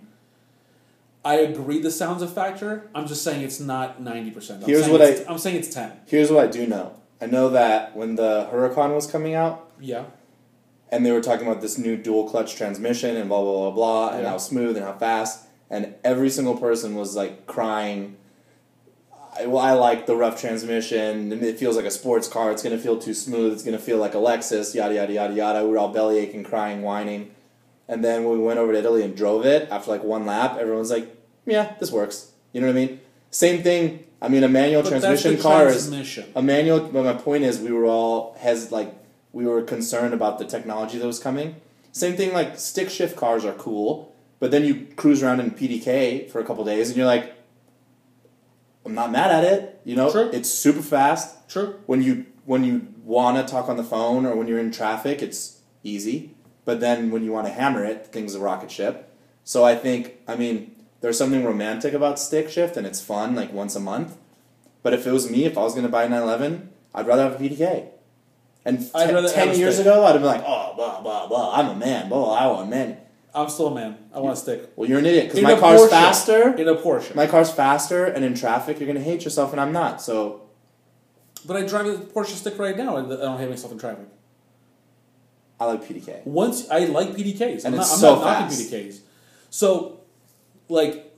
Speaker 1: I agree the sound's a factor. I'm just saying it's not ninety percent. I'm
Speaker 2: Here's
Speaker 1: saying
Speaker 2: what
Speaker 1: it's,
Speaker 2: I...
Speaker 1: I'm saying it's ten.
Speaker 2: Here's what I do know. I know that when the Huracan was coming out...
Speaker 1: Yeah.
Speaker 2: And they were talking about this new dual clutch transmission and blah, blah, blah, blah, and
Speaker 1: yeah.
Speaker 2: how smooth and how fast. And every single person was like crying, I, well, I like the rough transmission, and it feels like a sports car, it's going to feel too smooth, it's going to feel like a Lexus, yada, yada, yada, yada. We were all belly aching, crying, whining. And then when we went over to Italy and drove it, after like one lap, everyone's like, yeah, this works. You know what I mean? Same thing, I mean, a manual
Speaker 1: but
Speaker 2: transmission
Speaker 1: that's the
Speaker 2: car
Speaker 1: transmission.
Speaker 2: is... A manual, but my point is we were all, has like... We were concerned about the technology that was coming. Same thing, like, stick shift cars are cool, but then you cruise around in P D K for a couple days, and you're like, I'm not mad at it, you know?
Speaker 1: Sure.
Speaker 2: It's super fast.
Speaker 1: Sure.
Speaker 2: When you when you want to talk on the phone or when you're in traffic, it's easy. But then when you want to hammer it, things a rocket ship. So I think, I mean, there's something romantic about stick shift, and it's fun, like, once a month. But if it was me, if I was going to buy a nine eleven, I'd rather have a P D K. And t- ten years ago, I'd have been like, oh, blah, blah, blah, I'm a man, blah, I want a man.
Speaker 1: I'm still a man. I want to stick.
Speaker 2: Well, you're an idiot, because
Speaker 1: In
Speaker 2: my
Speaker 1: a
Speaker 2: car's
Speaker 1: Porsche.
Speaker 2: faster.
Speaker 1: In a Porsche.
Speaker 2: My car's faster, and in traffic, you're going to hate yourself, and I'm not, so...
Speaker 1: But I drive a Porsche stick right now, and I don't hate myself in traffic.
Speaker 2: I like P D K.
Speaker 1: Once I like P D Ks.
Speaker 2: And
Speaker 1: I'm
Speaker 2: it's
Speaker 1: not, I'm
Speaker 2: so
Speaker 1: not
Speaker 2: fast.
Speaker 1: knocking P D Ks. So, like,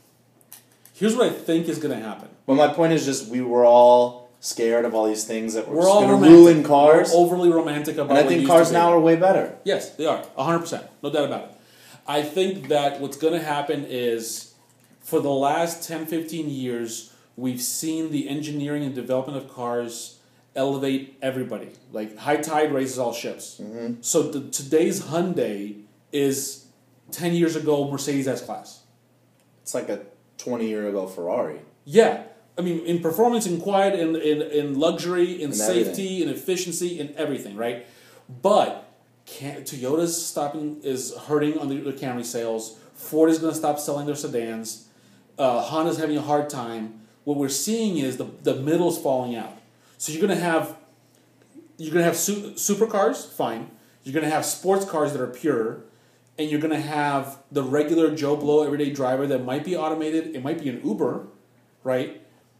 Speaker 1: here's what I think is going to happen.
Speaker 2: But my point is just, we were all scared of all these things that were
Speaker 1: We're all
Speaker 2: going to
Speaker 1: romantic.
Speaker 2: ruin cars.
Speaker 1: We're overly romantic about
Speaker 2: and I
Speaker 1: what
Speaker 2: think
Speaker 1: used
Speaker 2: cars
Speaker 1: to be.
Speaker 2: now are way better.
Speaker 1: Yes, they are. one hundred percent. No doubt about it. I think that what's going to happen is, for the last ten, fifteen years, we've seen the engineering and development of cars elevate everybody. Like, high tide raises all ships.
Speaker 2: Mm-hmm.
Speaker 1: So the, today's Hyundai is ten years ago Mercedes S-Class.
Speaker 2: It's like a twenty-year-ago Ferrari.
Speaker 1: Yeah. I mean, in performance, in quiet, in, in, in luxury, in
Speaker 2: And
Speaker 1: safety, in efficiency, in everything, right? But Can, Toyota's stopping is hurting on the, the Camry sales. Ford is going to stop selling their sedans. Uh, Honda's having a hard time. What we're seeing is the the middle's falling out. So you're going to have you're going to have su- supercars, fine. You're going to have sports cars that are pure, and you're going to have the regular Joe Blow everyday driver that might be automated. It might be an Uber, right?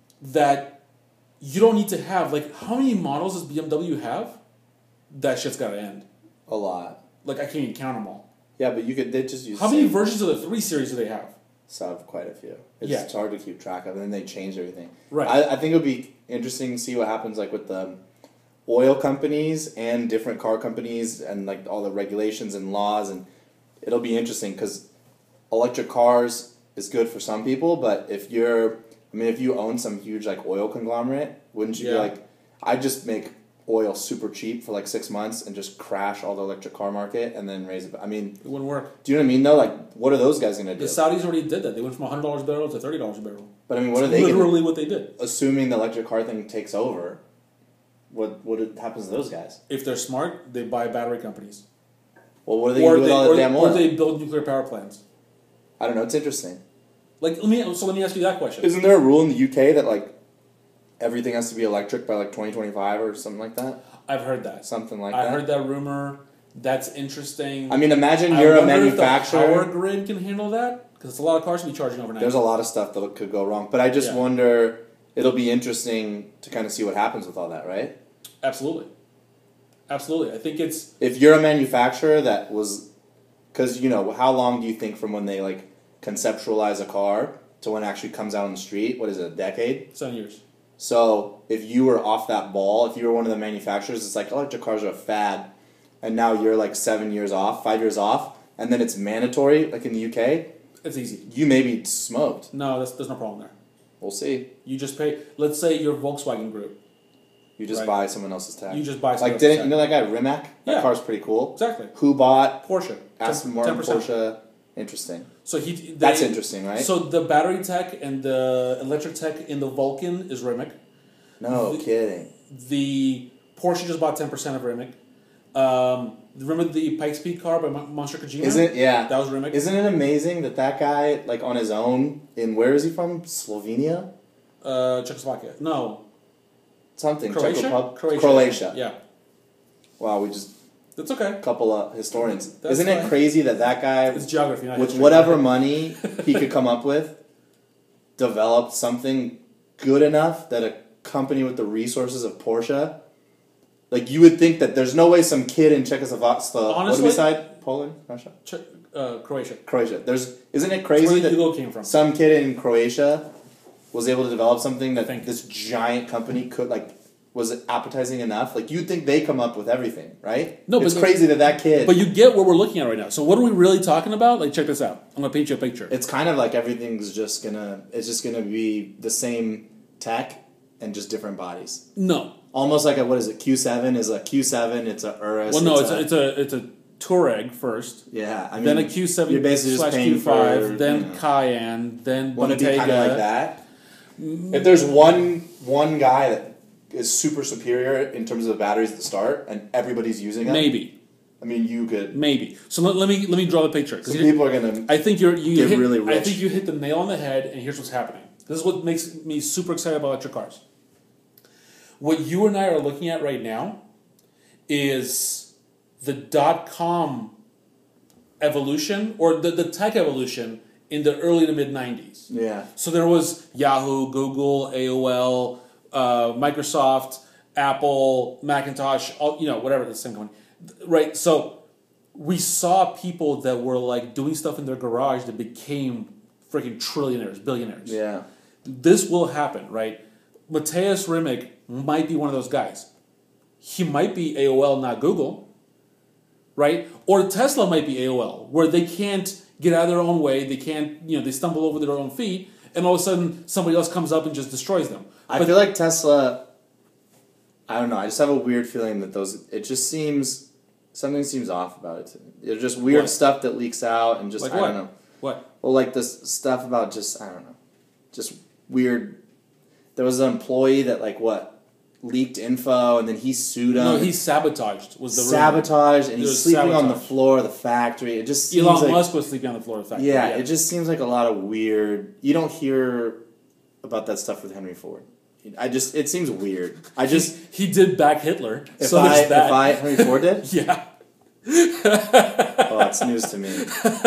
Speaker 1: That you don't need to have. Like, how many models does B M W have? That shit's got to end.
Speaker 2: A lot.
Speaker 1: Like, I can't even count them all.
Speaker 2: Yeah, but you could, they just use...
Speaker 1: How many versions of the three series do they have?
Speaker 2: So I have quite a few. It's
Speaker 1: Yeah.
Speaker 2: hard to keep track of, and then they change everything.
Speaker 1: Right.
Speaker 2: I, I think it would be interesting to see what happens, like, with the oil companies and different car companies and, like, all the regulations and laws, and it'll be interesting, because electric cars is good for some people, but if you're... I mean, if you own some huge, like, oil conglomerate, wouldn't you
Speaker 1: Yeah.
Speaker 2: be like, I'd just make oil super cheap for, like, six months and just crash all the electric car market and then raise it... I mean...
Speaker 1: It wouldn't work.
Speaker 2: Do you know what I mean, though? Like, what are those guys going to do?
Speaker 1: The Saudis already did that. They went from one hundred dollars a barrel to thirty dollars a barrel.
Speaker 2: But, I mean, what
Speaker 1: It's
Speaker 2: are they
Speaker 1: literally
Speaker 2: gonna,
Speaker 1: what they did.
Speaker 2: assuming the electric car thing takes over, what what happens to those guys?
Speaker 1: If they're smart, they buy battery companies.
Speaker 2: Well, what are they
Speaker 1: Or
Speaker 2: going to do with
Speaker 1: they,
Speaker 2: all
Speaker 1: or,
Speaker 2: the damn
Speaker 1: or
Speaker 2: oil?
Speaker 1: they build nuclear power plants.
Speaker 2: I don't know. It's interesting.
Speaker 1: Like, let me so let me ask you that question.
Speaker 2: Isn't there a rule in the U K that, like, everything has to be electric by, like, twenty twenty-five or something like that?
Speaker 1: I've heard that.
Speaker 2: Something like
Speaker 1: I
Speaker 2: that?
Speaker 1: heard that rumor. That's interesting.
Speaker 2: I mean, imagine
Speaker 1: I
Speaker 2: you're a
Speaker 1: wonder if
Speaker 2: manufacturer.
Speaker 1: the power grid can handle that, because it's a lot of cars to be charging overnight.
Speaker 2: There's a lot of stuff that could go wrong. But I just
Speaker 1: Yeah.
Speaker 2: wonder, it'll be interesting to kind of see what happens with all that, right?
Speaker 1: Absolutely. Absolutely. I think it's...
Speaker 2: If you're a manufacturer that was... Because, you know, how long do you think from when they, like, conceptualize a car to when it actually comes out on the street? What is it, a decade?
Speaker 1: Seven years.
Speaker 2: So if you were off that ball, if you were one of the manufacturers, it's like electric cars are a fad, and now you're like seven years off, five years off, and then it's mandatory, like in the U K,
Speaker 1: It's easy.
Speaker 2: you may be smoked.
Speaker 1: No, that's, there's no problem there.
Speaker 2: We'll see.
Speaker 1: You just pay... Let's say you're Volkswagen Group.
Speaker 2: You just
Speaker 1: Right.
Speaker 2: buy someone else's tag.
Speaker 1: You just buy...
Speaker 2: Like,
Speaker 1: something
Speaker 2: didn't
Speaker 1: else.
Speaker 2: you know that guy Rimac? That
Speaker 1: Yeah.
Speaker 2: car's pretty cool.
Speaker 1: Exactly.
Speaker 2: Who bought
Speaker 1: Porsche.
Speaker 2: Aston
Speaker 1: ten-
Speaker 2: Martin,
Speaker 1: ten percent.
Speaker 2: Porsche? Interesting.
Speaker 1: So he they,
Speaker 2: That's interesting, right?
Speaker 1: So the battery tech and the electric tech in the Vulcan is Rimac.
Speaker 2: No
Speaker 1: the,
Speaker 2: kidding.
Speaker 1: The Porsche just bought ten percent of Rimac. Um, remember the Pikes Peak car by Monster Kojima?
Speaker 2: Isn't yeah?
Speaker 1: That was Rimac.
Speaker 2: Isn't it amazing that that guy, like on his own, in where is he from? Slovenia?
Speaker 1: Uh, Czechoslovakia. No.
Speaker 2: Something.
Speaker 1: Croatia?
Speaker 2: Czech Repub-
Speaker 1: Croatia.
Speaker 2: Croatia.
Speaker 1: Yeah.
Speaker 2: Wow, we just
Speaker 1: That's okay.
Speaker 2: a couple of historians.
Speaker 1: That's
Speaker 2: Isn't
Speaker 1: fine.
Speaker 2: it crazy that that guy,
Speaker 1: It's geography, not
Speaker 2: with
Speaker 1: history.
Speaker 2: whatever money he could come up with, developed something good enough that a company with the resources of Porsche, like you would think that there's no way some kid in Czechoslovakia, what do we side? Poland, Russia,
Speaker 1: Ch- uh, Croatia.
Speaker 2: Croatia. There's isn't it
Speaker 1: That's
Speaker 2: crazy
Speaker 1: where the
Speaker 2: that
Speaker 1: Hugo came from.
Speaker 2: some kid in Croatia was able to develop something that
Speaker 1: Think.
Speaker 2: this giant company could like was appetizing enough? Like you'd think they come up with everything, right?
Speaker 1: No, but
Speaker 2: it's
Speaker 1: the-
Speaker 2: crazy that that kid.
Speaker 1: But you get what we're looking at right now. So what are we really talking about? Like, check this out. I'm gonna paint you a picture.
Speaker 2: It's kind of like everything's just gonna. It's just gonna be the same tech and just different bodies.
Speaker 1: No.
Speaker 2: Almost like a what is it? Q seven is a Q seven. It's a Urus.
Speaker 1: Well, no, it's
Speaker 2: a,
Speaker 1: a, it's a it's a Touareg first.
Speaker 2: yeah. I mean,
Speaker 1: Then a Q seven
Speaker 2: you're basically just
Speaker 1: slash
Speaker 2: paying
Speaker 1: Q five.
Speaker 2: for,
Speaker 1: Then
Speaker 2: you know,
Speaker 1: Cayenne. Then
Speaker 2: wouldn't it be kind of
Speaker 1: Bottega.
Speaker 2: like that? If there's one one guy that is super superior in terms of the batteries at the start, and everybody's using them,
Speaker 1: Maybe.
Speaker 2: I mean, you could.
Speaker 1: Maybe. So let, let me let me draw the picture. 'Cause
Speaker 2: Some
Speaker 1: here-
Speaker 2: people are gonna.
Speaker 1: I think you're you
Speaker 2: get
Speaker 1: hit,
Speaker 2: really
Speaker 1: I
Speaker 2: rich.
Speaker 1: think you hit the nail on the head, and here's what's happening. This is what makes me super excited about electric cars. What you and I are looking at right now is the dot com evolution or the, the tech evolution in the early to mid nineties.
Speaker 2: Yeah.
Speaker 1: So there was Yahoo, Google, A O L, uh, Microsoft, Apple, Macintosh, all, you know, whatever, the same company. Right? So we saw people that were like doing stuff in their garage that became freaking trillionaires, billionaires.
Speaker 2: Yeah.
Speaker 1: This will happen, right? Matthias Rimac might be one of those guys. He might be A O L, not Google, right? Or Tesla might be A O L, where they can't get out of their own way. They can't, you know, they stumble over their own feet, and all of a sudden somebody else comes up and just destroys them.
Speaker 2: I
Speaker 1: But
Speaker 2: feel like Tesla. I don't know. I just have a weird feeling that those. It just seems something seems off about it. To me. There's just weird
Speaker 1: What?
Speaker 2: stuff that leaks out, and just
Speaker 1: Like
Speaker 2: I
Speaker 1: what?
Speaker 2: don't know.
Speaker 1: What?
Speaker 2: Well, like this stuff about just I don't know, just weird. There was an employee that like what leaked info, and then he sued him.
Speaker 1: No, he sabotaged. Was the rumor.
Speaker 2: sabotaged, and
Speaker 1: There
Speaker 2: he's
Speaker 1: was
Speaker 2: sleeping on the
Speaker 1: sabotage.
Speaker 2: floor of the factory. It just seems
Speaker 1: Elon
Speaker 2: like,
Speaker 1: Musk was sleeping on the floor of the factory.
Speaker 2: yeah, it just seems like a lot of weird. You don't hear about that stuff with Henry Ford. I just it seems weird. I just
Speaker 1: he, he did back Hitler.
Speaker 2: if
Speaker 1: so
Speaker 2: I
Speaker 1: there's that.
Speaker 2: if I Henry Ford did,
Speaker 1: yeah.
Speaker 2: oh, it's news to me.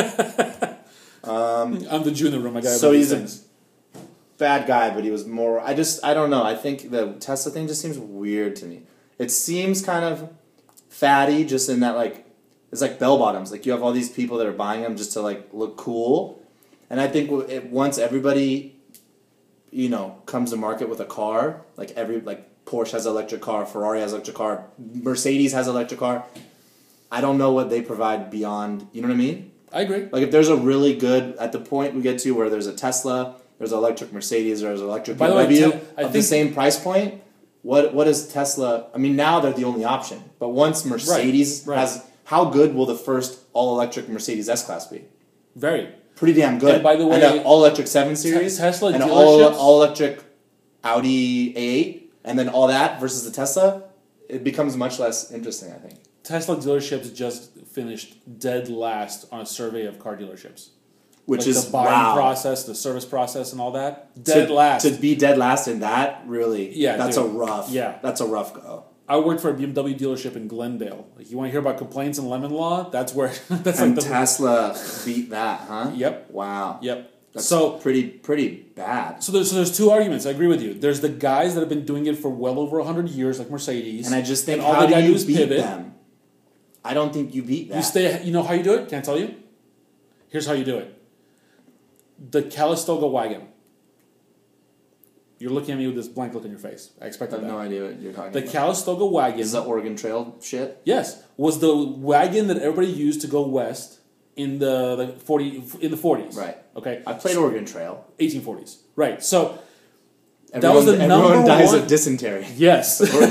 Speaker 1: I'm the Jew in the room. I got
Speaker 2: So he's a-
Speaker 1: things.
Speaker 2: Bad guy, but he was more. I just I don't know. I think the Tesla thing just seems weird to me. It seems kind of fatty, just in that like it's like bell bottoms. Like you have all these people that are buying them just to like look cool, and I think w- it, once everybody, you know, comes to market with a car, like every like Porsche has an electric car, Ferrari has an electric car, Mercedes has an electric car. I don't know what they provide beyond. You know what I mean?
Speaker 1: I agree.
Speaker 2: Like if there's a really good at the point we get to where there's a Tesla, there's an electric Mercedes, there's an electric
Speaker 1: By
Speaker 2: B
Speaker 1: the
Speaker 2: M W
Speaker 1: way, te- I
Speaker 2: of the
Speaker 1: think-
Speaker 2: same price point. What what is Tesla? I mean, now they're the only option. But once Mercedes
Speaker 1: right.
Speaker 2: has, how good will the first all electric Mercedes S Class be?
Speaker 1: Very.
Speaker 2: Pretty damn good.
Speaker 1: And by the way,
Speaker 2: an all electric seven series,
Speaker 1: Tesla
Speaker 2: and an all
Speaker 1: dealerships-
Speaker 2: all electric Audi A eight, and then all that versus the Tesla, it becomes much less interesting. I think.
Speaker 1: Tesla dealerships just finished dead last on a survey of car dealerships.
Speaker 2: Which
Speaker 1: Like
Speaker 2: is
Speaker 1: the buying
Speaker 2: wow.
Speaker 1: process, the service process, and all that. Dead
Speaker 2: to,
Speaker 1: last.
Speaker 2: to be dead last in that really.
Speaker 1: Yeah,
Speaker 2: that's
Speaker 1: dude.
Speaker 2: a rough.
Speaker 1: Yeah.
Speaker 2: that's a rough go.
Speaker 1: I worked for a B M W dealership in Glendale. Like, you want to hear about complaints and lemon law? That's where. That's
Speaker 2: And
Speaker 1: like the.
Speaker 2: Tesla beat that, huh?
Speaker 1: Yep.
Speaker 2: Wow.
Speaker 1: Yep.
Speaker 2: That's
Speaker 1: so
Speaker 2: pretty pretty bad.
Speaker 1: so there's so there's two arguments. I agree with you. There's the guys that have been doing it for well over hundred years, like Mercedes.
Speaker 2: And I just think,
Speaker 1: and all
Speaker 2: how
Speaker 1: they
Speaker 2: do
Speaker 1: gotta
Speaker 2: you
Speaker 1: is
Speaker 2: beat
Speaker 1: pivot.
Speaker 2: them? I don't think you beat that.
Speaker 1: You stay. You know how you do it? Can I tell you? Here's how you do it. The Calistoga wagon. You're looking at me with this blank look on your face. I
Speaker 2: I
Speaker 1: expected
Speaker 2: have
Speaker 1: that.
Speaker 2: no idea what you're talking
Speaker 1: The
Speaker 2: about.
Speaker 1: Calistoga wagon.
Speaker 2: Is that Oregon Trail shit?
Speaker 1: Yes, was the wagon that everybody used to go west in the, the forty in the forties.
Speaker 2: Right.
Speaker 1: Okay.
Speaker 2: I played Oregon Trail.
Speaker 1: eighteen forties. Right. So
Speaker 2: Everyone,
Speaker 1: was the
Speaker 2: everyone
Speaker 1: number
Speaker 2: dies
Speaker 1: one-
Speaker 2: of dysentery.
Speaker 1: yes.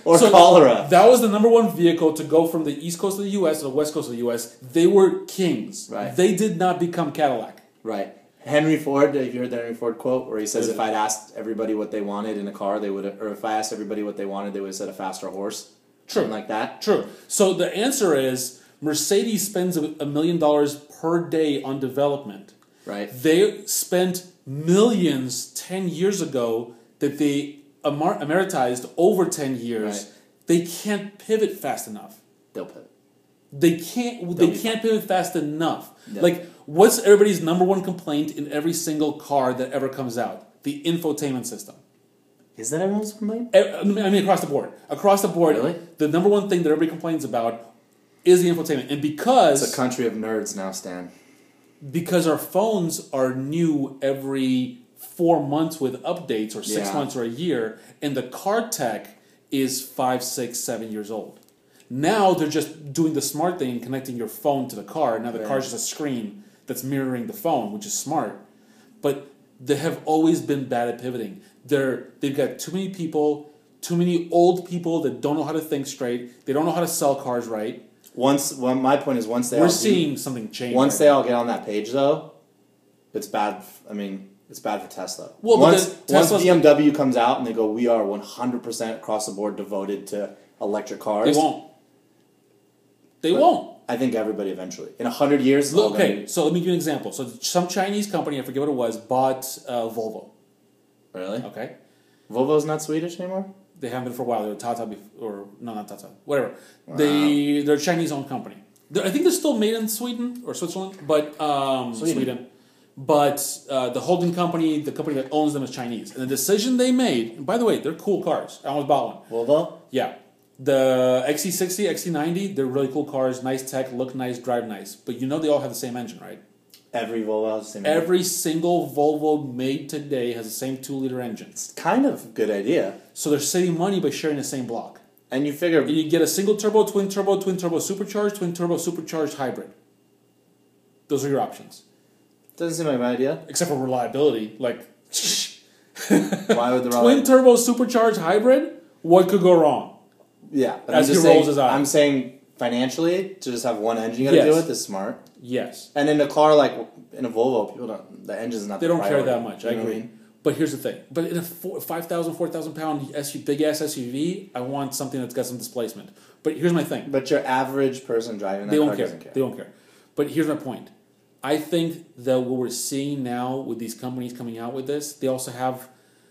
Speaker 2: or
Speaker 1: so
Speaker 2: cholera.
Speaker 1: That was the number one vehicle to go from the east coast of the U S to the west coast of the U S. They were kings.
Speaker 2: Right.
Speaker 1: They did not become Cadillac.
Speaker 2: Right. Henry Ford, have you heard the Henry Ford quote where he says,
Speaker 1: What is
Speaker 2: if
Speaker 1: it?
Speaker 2: I'd asked everybody what they wanted in a car, they would, or if I asked everybody what they wanted, they would have said a faster horse?
Speaker 1: True.
Speaker 2: Something like that?
Speaker 1: True. So the answer is Mercedes spends a a million dollars per day on development.
Speaker 2: Right.
Speaker 1: They spent millions ten years ago that they amar- amortized over ten years.
Speaker 2: Right.
Speaker 1: They can't pivot fast enough.
Speaker 2: They'll pivot.
Speaker 1: They can't.
Speaker 2: They'll
Speaker 1: They
Speaker 2: be
Speaker 1: can't pivot fast enough.
Speaker 2: Yeah.
Speaker 1: Like, what's everybody's number one complaint in every single car that ever comes out? The infotainment system.
Speaker 2: Is that everyone's complaint?
Speaker 1: E- I mean, across the board. Across the board,
Speaker 2: Really?
Speaker 1: the number one thing that everybody complains about is the infotainment, and because
Speaker 2: It's a country of nerds now, Stan.
Speaker 1: because our phones are new every four months with updates, or six
Speaker 2: Yeah.
Speaker 1: months or a year, and the car tech is five, six, seven years old. Now they're just doing the smart thing and connecting your phone to the car. Now the
Speaker 2: Right.
Speaker 1: car's just a screen that's mirroring the phone, which is smart. But they have always been bad at pivoting. They're they've got too many people, too many old people that don't know how to think straight. They don't know how to sell cars right.
Speaker 2: Once, well, my point is, once they
Speaker 1: We're
Speaker 2: all
Speaker 1: seeing
Speaker 2: do,
Speaker 1: something change.
Speaker 2: once
Speaker 1: right
Speaker 2: they all get on that page, though, it's bad. f- I mean, it's bad for Tesla.
Speaker 1: Well, but
Speaker 2: once
Speaker 1: the-
Speaker 2: once
Speaker 1: Tesla's-
Speaker 2: B M W comes out and they go, we are one hundred percent across the board devoted to electric cars.
Speaker 1: They won't. They
Speaker 2: But
Speaker 1: won't.
Speaker 2: I think everybody eventually. In a hundred years, it's all
Speaker 1: Look,
Speaker 2: gonna
Speaker 1: okay,
Speaker 2: be-
Speaker 1: so let me give you an example. So some Chinese company, I forget what it was, bought uh, Volvo.
Speaker 2: Really?
Speaker 1: Okay,
Speaker 2: Volvo's not Swedish anymore?
Speaker 1: they haven't been for a while. They were Tata, bef- or no, not Tata, whatever. They they're a Chinese-owned company. They're, I think they're still made in Sweden or Switzerland, but um,
Speaker 2: Sweden.
Speaker 1: Sweden. But uh, the holding company, the company that owns them, is Chinese. And the decision they made, and by the way, they're cool cars. I almost bought one.
Speaker 2: Volvo?
Speaker 1: Yeah. The X C sixty, X C ninety, they're really cool cars, nice tech, look nice, drive nice. But you know they all have the same engine, right?
Speaker 2: Every Volvo has the same.
Speaker 1: Every single Volvo made today has the same two liter engine.
Speaker 2: It's kind of a good idea.
Speaker 1: So they're saving money by sharing the same block.
Speaker 2: And you figure
Speaker 1: And you get a single turbo, twin turbo, twin turbo supercharged, twin turbo supercharged hybrid. Those are your options.
Speaker 2: doesn't seem like a bad idea.
Speaker 1: Except for reliability. Like,
Speaker 2: Why would the
Speaker 1: twin turbo supercharged hybrid? What could go wrong?
Speaker 2: Yeah, but
Speaker 1: As
Speaker 2: I'm just
Speaker 1: he rolls
Speaker 2: saying,
Speaker 1: his eye.
Speaker 2: I'm saying financially to just have one engine you got to
Speaker 1: Yes.
Speaker 2: deal with is smart.
Speaker 1: Yes.
Speaker 2: And in a car like in a Volvo, people don't. The engine's not.
Speaker 1: They
Speaker 2: the
Speaker 1: don't care
Speaker 2: priority,
Speaker 1: that much. I
Speaker 2: you know what
Speaker 1: agree.
Speaker 2: mean?
Speaker 1: But here's the thing. But in a four, five thousand, four thousand pound S U, big ass S U V, I want something that's got some displacement. But here's my thing.
Speaker 2: But your average person driving that
Speaker 1: They
Speaker 2: car
Speaker 1: won't care.
Speaker 2: doesn't care.
Speaker 1: They don't care. But here's my point. I think that what we're seeing now with these companies coming out with this, they also have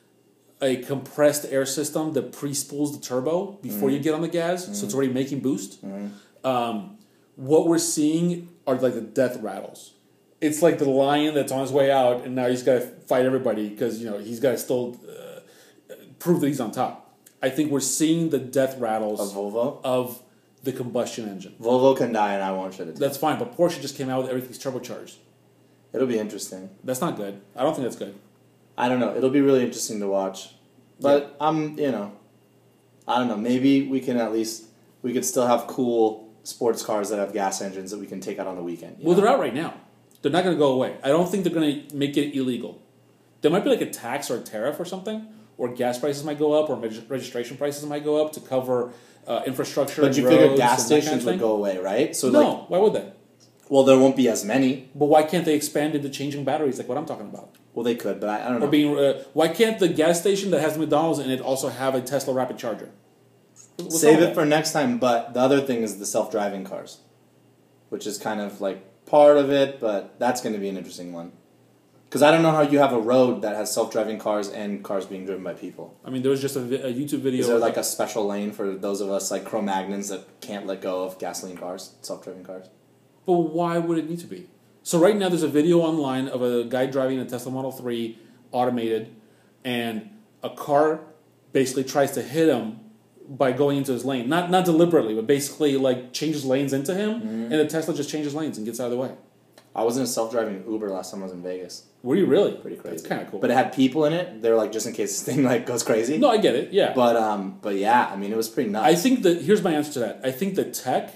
Speaker 1: a compressed air system that pre-spools the turbo before
Speaker 2: Mm-hmm.
Speaker 1: you get on the gas, so it's already making boost.
Speaker 2: Mm-hmm.
Speaker 1: Um, what we're seeing are like the death rattles. It's like the lion that's on his way out, and now he's got to fight everybody because you know he's got to still uh, prove that he's on top. I think we're seeing the death rattles
Speaker 2: A Volvo.
Speaker 1: of the combustion engine.
Speaker 2: Volvo can die, and I won't shut it down.
Speaker 1: That's fine, but Porsche just came out with everything's turbocharged.
Speaker 2: It'll be interesting.
Speaker 1: That's not good. I don't think that's good.
Speaker 2: I don't know. It'll be really interesting to watch. But I'm, you know, I don't know. Maybe we can at least we could still have cool sports cars that have gas engines that we can take out on the weekend. you
Speaker 1: Well,
Speaker 2: know?
Speaker 1: they're out right now. They're not going to go away. I don't think they're going to make it illegal. There might be like a tax or a tariff or something, or gas prices might go up, or reg- registration prices might go up to cover uh, infrastructure.
Speaker 2: But
Speaker 1: and
Speaker 2: you figure
Speaker 1: roads
Speaker 2: gas
Speaker 1: and that kind of
Speaker 2: stations would
Speaker 1: thing.
Speaker 2: go away, right? So
Speaker 1: No,
Speaker 2: like,
Speaker 1: why would they?
Speaker 2: well, there won't be as many.
Speaker 1: But why can't they expand into changing batteries like what I'm talking about?
Speaker 2: Well, they could, but I, I don't know.
Speaker 1: Or being, uh, why can't the gas station that has McDonald's in it also have a Tesla rapid charger? What's
Speaker 2: Save
Speaker 1: wrong
Speaker 2: it
Speaker 1: with
Speaker 2: for next time. But the other thing is the self-driving cars, which is kind of like part of it, but that's going to be an interesting one. Because I don't know how you have a road that has self-driving cars and cars being driven by people.
Speaker 1: I mean, there was just a, vi- a YouTube video.
Speaker 2: Is there like a special lane for those of us like Cro-Magnons that can't let go of gasoline cars, self-driving cars?
Speaker 1: But why would it need to be? So right now there's a video online of a guy driving a Tesla Model three automated, and a car basically tries to hit him by going into his lane. Not not deliberately, but basically like changes lanes into him,
Speaker 2: Mm-hmm.
Speaker 1: and the Tesla just changes lanes and gets out of the way.
Speaker 2: I was in a self-driving Uber last time I was in Vegas.
Speaker 1: Were you really?
Speaker 2: Pretty crazy.
Speaker 1: That's kind of cool.
Speaker 2: But it had people in it. They're like, just in case this thing like goes crazy.
Speaker 1: no, I get it. Yeah.
Speaker 2: But um, but yeah, I mean, it was pretty nuts.
Speaker 1: I think that here's my answer to that. I think the tech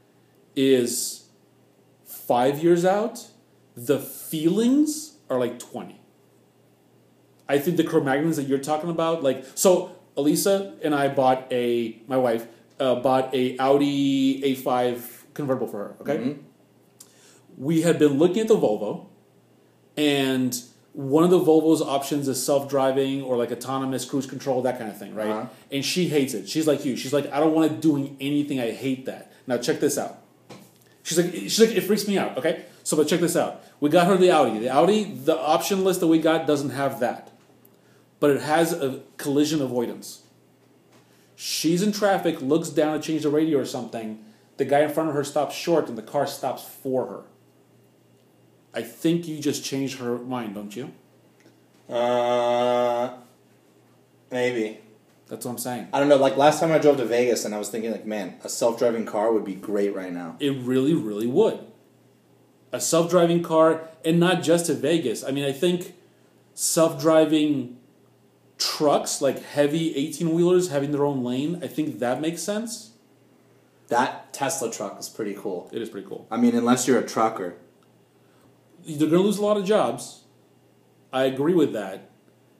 Speaker 1: is five years out. The feelings are like twenty. I think the Cro-Magnons that you're talking about, like, so Elisa and I bought a, my wife, uh, bought a Audi A five convertible for her, okay?
Speaker 2: Mm-hmm.
Speaker 1: We had been looking at the Volvo, and one of the Volvo's options is self-driving or like autonomous cruise control, that kind of thing, right?
Speaker 2: Uh-huh.
Speaker 1: And she hates it. She's like you. She's like, I don't want to doing anything. I hate that. Now check this out. She's like, she's like, it freaks me out, okay? So, but check this out. We got her the Audi. The Audi, the option list that we got doesn't have that. But it has a collision avoidance. She's in traffic, looks down to change the radio or something. The guy in front of her stops short and the car stops for her. I think you just changed her mind, don't you?
Speaker 2: Uh, maybe.
Speaker 1: That's what I'm saying.
Speaker 2: I don't know. Like last time I drove to Vegas, and I was thinking, like, man, a self-driving car would be great right now.
Speaker 1: It really, really would. A self-driving car, and not just to Vegas. I mean, I think self-driving trucks, like heavy eighteen-wheelers having their own lane, I think that makes sense.
Speaker 2: That Tesla truck is pretty cool.
Speaker 1: It is pretty cool.
Speaker 2: I mean, unless you're a trucker.
Speaker 1: They're going to lose a lot of jobs. I agree with that.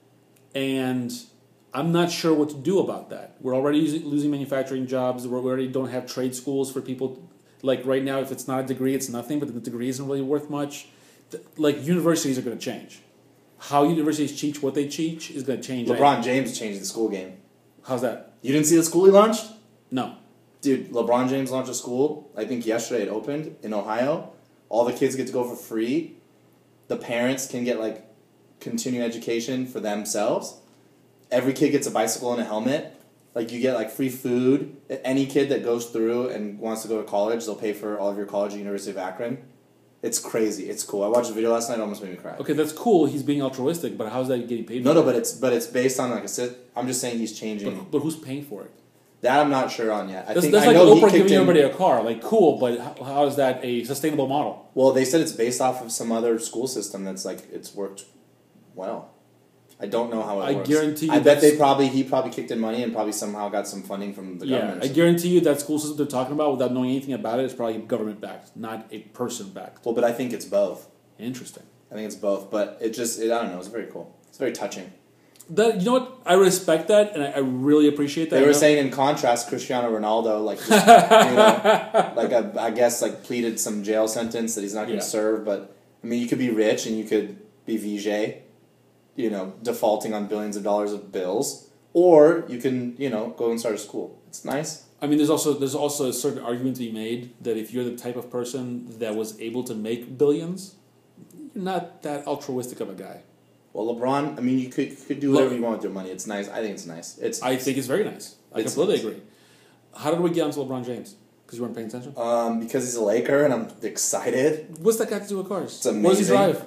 Speaker 1: And I'm not sure what to do about that. We're already using, losing manufacturing jobs. We're, we already don't have trade schools for people. Like right now, if it's not a degree, it's nothing, but the degree isn't really worth much. Like universities are going to change. How universities teach what they teach is going to change.
Speaker 2: LeBron James changed the school game.
Speaker 1: How's that?
Speaker 2: You didn't see the school he launched?
Speaker 1: No.
Speaker 2: Dude, LeBron James launched a school. I think yesterday it opened in Ohio. All the kids get to go for free. The parents can get like continuing education for themselves. Every kid gets a bicycle and a helmet. Like you get like free food. Any kid that goes through and wants to go to college, they'll pay for all of your college at University of Akron. It's crazy. It's cool. I watched the video last night. It almost made me cry.
Speaker 1: Okay, that's cool. He's being altruistic, but how's that getting paid?
Speaker 2: No,
Speaker 1: for
Speaker 2: no, but it's but it's based on like I said. I'm just saying he's changing.
Speaker 1: But, but who's paying for it?
Speaker 2: That I'm not sure on yet. I
Speaker 1: That's,
Speaker 2: think
Speaker 1: that's
Speaker 2: I
Speaker 1: like
Speaker 2: know he
Speaker 1: Oprah
Speaker 2: kicked
Speaker 1: giving
Speaker 2: in-
Speaker 1: everybody a car. Like, cool, but how, how is that a sustainable model?
Speaker 2: Well, they said it's based off of some other school system that's like it's worked well. I don't know how it
Speaker 1: I
Speaker 2: works.
Speaker 1: guarantee you
Speaker 2: I bet
Speaker 1: that's-
Speaker 2: they probably he probably kicked in money and probably somehow got some funding from the
Speaker 1: Yeah,
Speaker 2: government. or
Speaker 1: I
Speaker 2: something.
Speaker 1: guarantee you that school system they're talking about, without knowing anything about it, is probably government backed, not a person backed.
Speaker 2: Well, but I think it's both.
Speaker 1: Interesting.
Speaker 2: I think it's both, but it just it, I don't know. It's very cool. It's very touching.
Speaker 1: That you know what? I respect that, and I, I really appreciate that.
Speaker 2: They
Speaker 1: I
Speaker 2: were
Speaker 1: know-
Speaker 2: saying in contrast, Cristiano Ronaldo, like, just, you know, like a, I guess, like pleaded some jail sentence that he's not going to
Speaker 1: Yeah.
Speaker 2: serve. But I mean, you could be rich and you could be V J, you know, defaulting on billions of dollars of bills, or you can, you know, go and start a school. It's nice.
Speaker 1: I mean, there's also there's also a certain argument to be made that if you're the type of person that was able to make billions, you're not that altruistic of a guy.
Speaker 2: Well, LeBron, I mean, you could you could do whatever you want with your money. It's nice. I think it's nice. It's
Speaker 1: I think it's very nice. I
Speaker 2: It's
Speaker 1: completely
Speaker 2: nice.
Speaker 1: agree. How did we get onto LeBron James? Because you weren't paying attention?
Speaker 2: um because he's a Laker and I'm excited.
Speaker 1: What's that got to do with cars?
Speaker 2: It's
Speaker 1: What does he
Speaker 2: amazing.
Speaker 1: drive?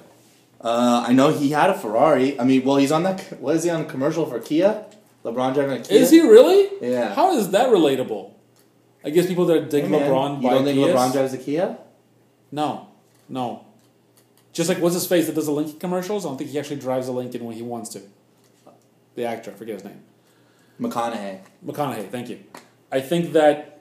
Speaker 2: Uh, I know he had a Ferrari. I mean, well, he's on that. What is he on a commercial for Kia? LeBron driving a Kia.
Speaker 1: Is he really?
Speaker 2: Yeah.
Speaker 1: How is that relatable? I guess people that dig
Speaker 2: Hey, man,
Speaker 1: LeBron
Speaker 2: you
Speaker 1: buy
Speaker 2: don't think
Speaker 1: Kias?
Speaker 2: LeBron drives a Kia?
Speaker 1: No, no. Just like what's his face that does the Lincoln commercials? I don't think he actually drives a Lincoln when he wants to. The actor, I forget his name.
Speaker 2: McConaughey.
Speaker 1: McConaughey. Thank you. I think that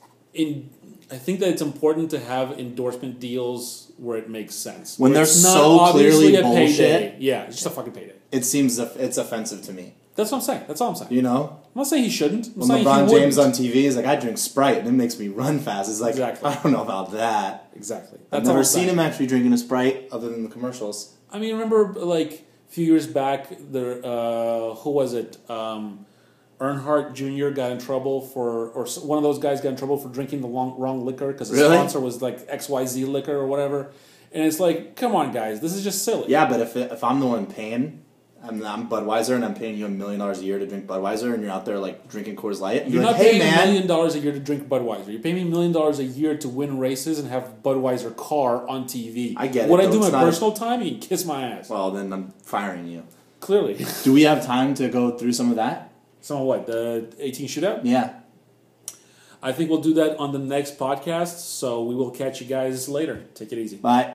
Speaker 1: in I think that it's important to have endorsement deals where it makes sense.
Speaker 2: When
Speaker 1: Where
Speaker 2: they're
Speaker 1: it's not
Speaker 2: so
Speaker 1: obviously
Speaker 2: clearly
Speaker 1: a
Speaker 2: bullshit.
Speaker 1: payday. Yeah, it's just a fucking payday.
Speaker 2: It seems off- it's offensive to me.
Speaker 1: That's what I'm saying. That's all I'm saying.
Speaker 2: You know,
Speaker 1: I'm not saying he shouldn't. I'm
Speaker 2: when
Speaker 1: saying
Speaker 2: LeBron
Speaker 1: he
Speaker 2: James
Speaker 1: wouldn't.
Speaker 2: on T V is like, I drink Sprite and it makes me run fast. It's like,
Speaker 1: Exactly.
Speaker 2: I don't know about that.
Speaker 1: Exactly.
Speaker 2: I've
Speaker 1: That's all
Speaker 2: never
Speaker 1: I'm
Speaker 2: seen
Speaker 1: saying.
Speaker 2: him actually drinking a Sprite other than the commercials.
Speaker 1: I mean, remember like a few years back, there uh, who was it? Um, Earnhardt Junior got in trouble for, or s- one of those guys got in trouble for drinking the long, wrong liquor because the
Speaker 2: Really?
Speaker 1: sponsor was like X Y Z liquor or whatever. And it's like, come on, guys, this is just silly.
Speaker 2: Yeah, but if it, if I'm the one paying, I'm, I'm Budweiser and I'm paying you a million dollars a year to drink Budweiser and you're out there like drinking Coors Light. And
Speaker 1: You're
Speaker 2: you're
Speaker 1: not
Speaker 2: like, hey
Speaker 1: paying a
Speaker 2: man,
Speaker 1: million dollars a year to drink Budweiser. You're paying me a million dollars a year to win races and have Budweiser car on T V.
Speaker 2: I get it,
Speaker 1: What I
Speaker 2: though.
Speaker 1: do in
Speaker 2: It's
Speaker 1: my
Speaker 2: not a-
Speaker 1: personal time, you can kiss my ass.
Speaker 2: well then I'm firing you.
Speaker 1: Clearly.
Speaker 2: Do we have time to go through some of that?
Speaker 1: So what, the eighteen shootout?
Speaker 2: Yeah.
Speaker 1: I think we'll do that on the next podcast, so we will catch you guys later. Take it easy.
Speaker 2: Bye.